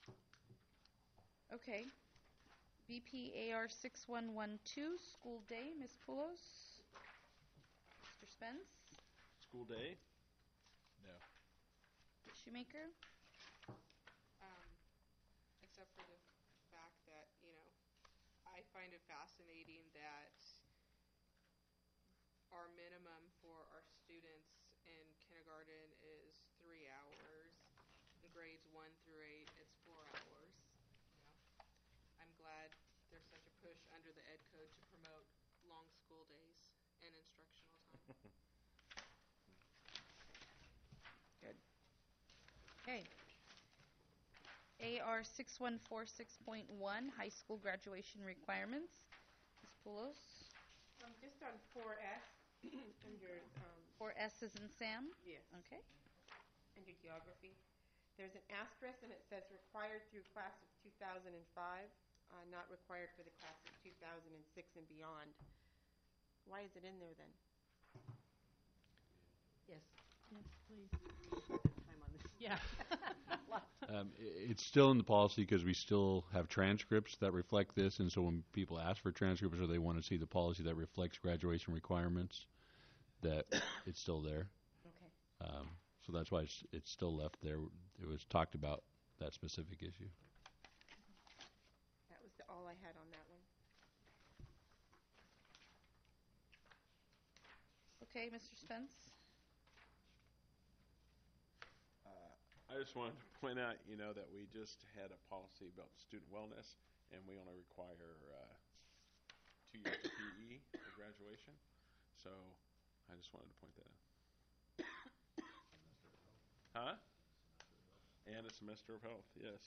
Okay. B P A R six one one two, school day, Miz Poulos. Mister Spence, School day? No. Shoemaker. um, except for the fact that, you know, I find it fascinating that our minimum for our students in kindergarten kindergarten is three hours. In grades one through eight, it's four hours. You know, I'm glad there's such a push under the ed code to promote long school days and instructional time. Good. Okay. A R six one four six point one, high school graduation requirements. Miz Poulos? Um, just on four S, under, um, Four S is in Sam? yes, Okay. under geography, there's an asterisk and it says required through class of two thousand five, uh, not required for the class of two thousand six and beyond. Why is it in there then? Yes. Yes, please. Time on this. Yeah. Um, i- It's still in the policy because we still have transcripts that reflect this, and so when people ask for transcripts or they want to see the policy that reflects graduation requirements, that it's still there. Okay. Um, So that's why it's, it's still left there. It was talked about, that specific issue. That was the, all I had on that one. Okay, Mister Spence? Uh, I just wanted to point out, you know, that we just had a policy about student wellness, and we only require uh, two years of P E for graduation. So I just wanted to point that out. Huh? And a semester of health, yes.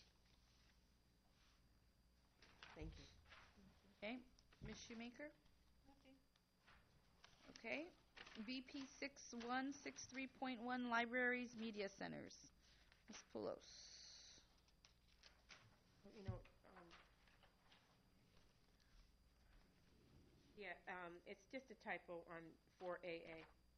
Thank you. Okay. Miz Shoemaker? Okay. B P six one six three point one, libraries, media centers. Miz Poulos? You know, um, yeah, um, it's just a typo on four A A.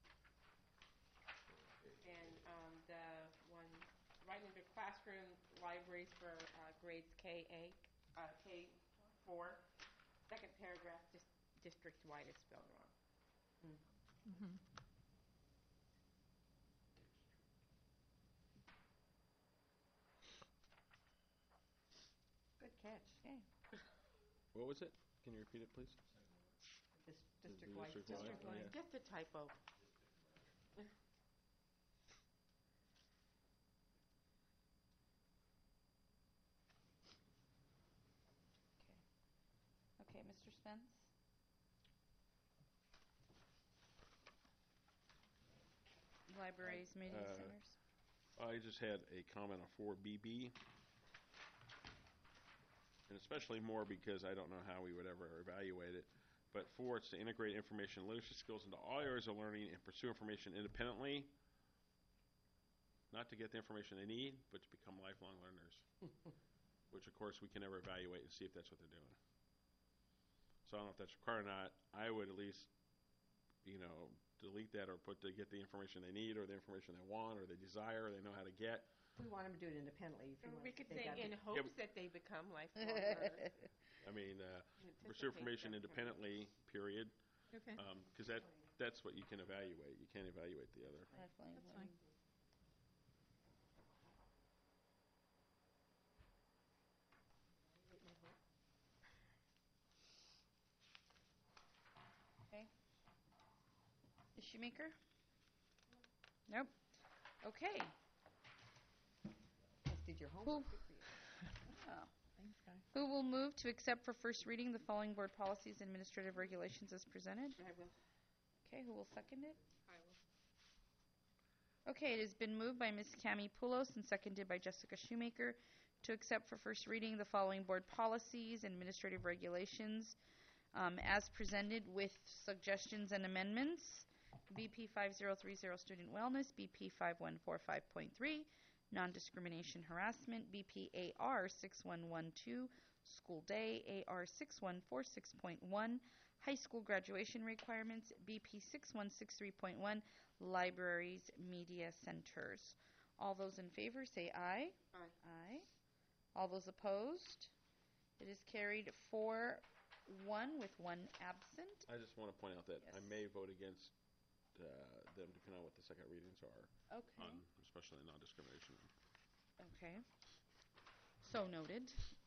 And, um, the one right under classroom libraries for, uh, grades K eight, uh, K four, second paragraph, just district-wide is spelled wrong. Mhm. Good catch. Okay. What was it? Can you repeat it, please? Dis- The District-wide. district-wide? District-wide, Yeah. just a typo. Okay, Mister Spence? Libraries, media Uh, centers. I just had a comment on four B B, and especially more because I don't know how we would ever evaluate it. But four, it's to integrate information and literacy skills into all areas of learning and pursue information independently, not to get the information they need, but to become lifelong learners, which of course we can never evaluate and see if that's what they're doing. So I don't know if that's required or not. I would at least, you know, delete that or put to get the information they need or the information they want or they desire or they know how to get. We want them to do it independently. If you Or want we us to could take say out the- in Yeah, hopes but- that they become lifelong learners. I mean, uh, Anticipate pursue information that independently, period, Okay. because that, that's what you can evaluate. You can't evaluate the other. Lifelong That's learning. fine. Okay. Miz Shoemaker? Nope. Okay. Just did your homework. Good for you. Oh. Thanks, Guy. Who will move to accept for first reading the following board policies and administrative regulations as presented? I will. Okay, who will second it? I will. Okay, it has been moved by Miz Cami Poulos and seconded by Jessica Shoemaker to accept for first reading the following board policies and administrative regulations um, as presented with suggestions and amendments. B P five zero three zero, student wellness. B P five one four five point three, non-discrimination harassment. B P A R six one one two, school day. A R six one four six point one, high school graduation requirements. B P six one six three point one, libraries, media centers. All those in favor say aye. Aye. Aye. All those opposed? It is carried four one with one absent. I just want to point out that I Yes. may vote against uh, them depending on what the second readings are, Okay. on especially non-discrimination. Okay. So noted.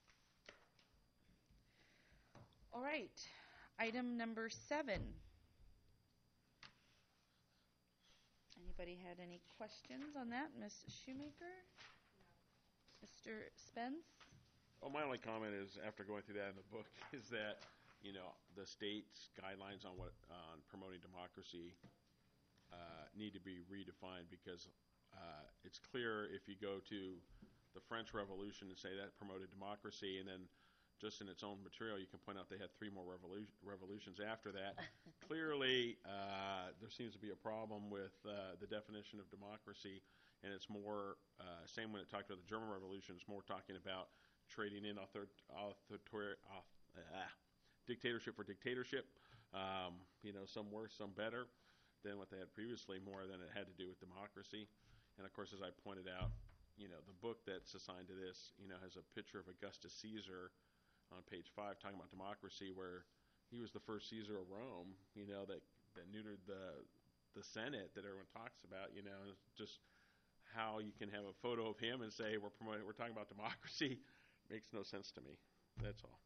All right. Item number seven. Anybody anybody had any questions on that. Miz Shoemaker? Mister Spence? Well, my only comment is, after going through that in the book, is that, you know, the state's guidelines on what on promoting democracy uh, need to be redefined, because uh, it's clear if you go to the French Revolution and say that promoted democracy, and then just in its own material you can point out they had three more revolu- revolutions after that. Clearly, uh, there seems to be a problem with uh, the definition of democracy, and it's more, uh, same when it talked about the German Revolution, it's more talking about trading in author- author- auth- uh, dictatorship for dictatorship, um, you know, some worse, some better than what they had previously, more than it had to do with democracy. And of course, as I pointed out, you know, the book that's assigned to this, you know, has a picture of Augustus Caesar on page five talking about democracy, where he was the first Caesar of Rome, you know, that, that neutered the the Senate that everyone talks about, you know, and it's just how you can have a photo of him and say we're promoting, we're talking about democracy makes no sense to me. That's all.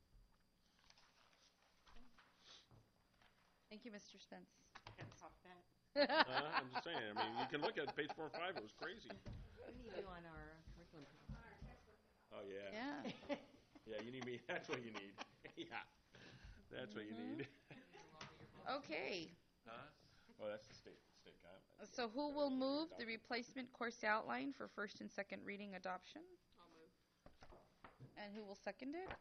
Thank you, Mister Spence. Can't top that. uh, I'm just saying, I mean, you can look at page four and five, it was crazy. What do you do on our curriculum? Oh, yeah. Yeah. Yeah, you need me. That's what you need. Yeah. That's what you Mhm. need. Okay. Huh? Oh, that's the state, state guidelines. So who will move the replacement course outline for first and second reading adoption? I'll move. And who will second it?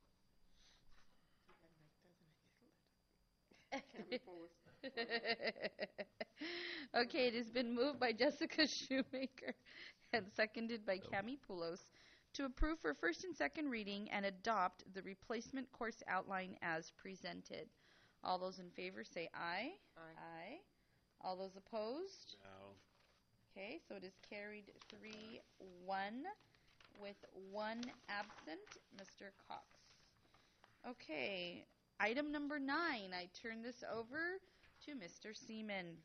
Okay, it has been moved by Jessica Shoemaker and seconded by Cami Poulos to approve for first and second reading and adopt the replacement course outline as presented. All those in favor say aye. Aye. Aye. All those opposed? No. Okay, so it is carried three one with one absent, Mister Cox. Okay, item number nine, I turn this over to Mister Seaman.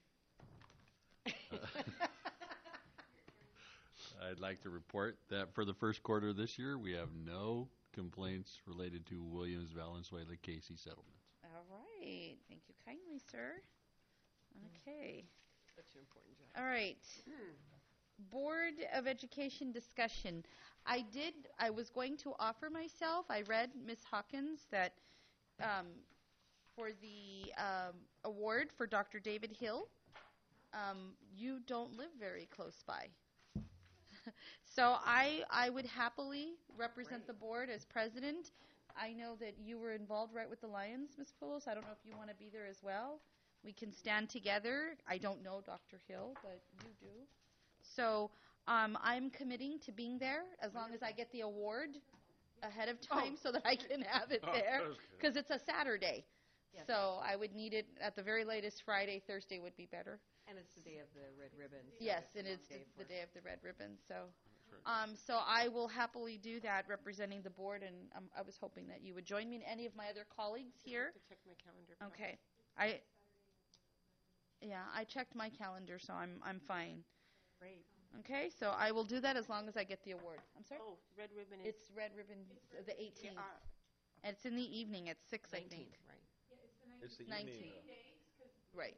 I'd like to report that for the first quarter of this year, we have no complaints related to Williams Valenzuela Casey settlement. All right, thank you kindly, sir. Okay. Such an important job. All right. Board of Education discussion. I did, I was going to offer myself, I read, Miz Hawkins, that um, for the um, award for Doctor David Hill, um, you don't live very close by. So I, I would happily represent the board as president. I know that you were involved right with the Lions, Miz Poulos. I don't know if you want to be there as well. We can stand together. I don't know Doctor Hill, but you do. So um, I'm committing to being there as long as I get the award ahead of time so that I can have it Oh, there, that was good. because it's a Saturday. Yes. So I would need it at the very latest Friday. Thursday would be better. And it's the day of the red ribbon. so Yes, a and long it's the, day the for- day of the red ribbon. So, That's right. um, so I will happily do that, representing the board, and um, I was hoping that you would join me and any of my other colleagues here. To check my calendar. Okay, I. Yeah, I checked my calendar, so I'm I'm fine. Great. Okay, so I will do that as long as I get the award. I'm sorry. Oh, red ribbon is It's red ribbon, uh, the eighteenth. Yeah, uh, And it's in the evening at six, I think. nineteenth, right. It's the nineteen. evening. Right.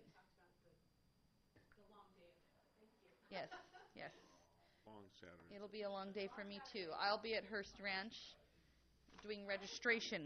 Yes, yes. Long Saturday. It'll be a long day for me too. I'll be at Hearst Ranch doing registration.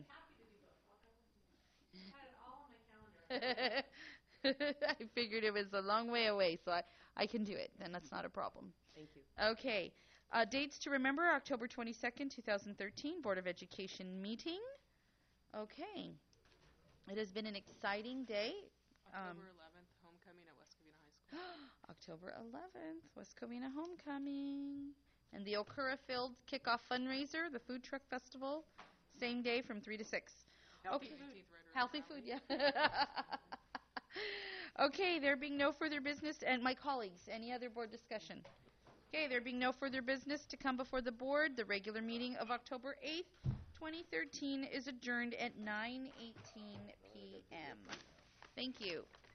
I figured it was a long way away, so I, I can do it, and that's not a problem. Thank you. Okay. Uh, dates to remember, October twenty-second, two thousand thirteen, Board of Education meeting. Okay. It has been an exciting day. Um, October eleventh, homecoming at West Covina High School. October eleventh, West Covina homecoming. And the Okura Field kickoff fundraiser, the food truck festival, same day from three to six. Healthy Okay. food. Healthy food, yeah. Okay, there being no further business, and my colleagues, any other board discussion? Okay, there being no further business to come before the board, the regular meeting of October eighth, twenty thirteen is adjourned at nine eighteen p m Thank you.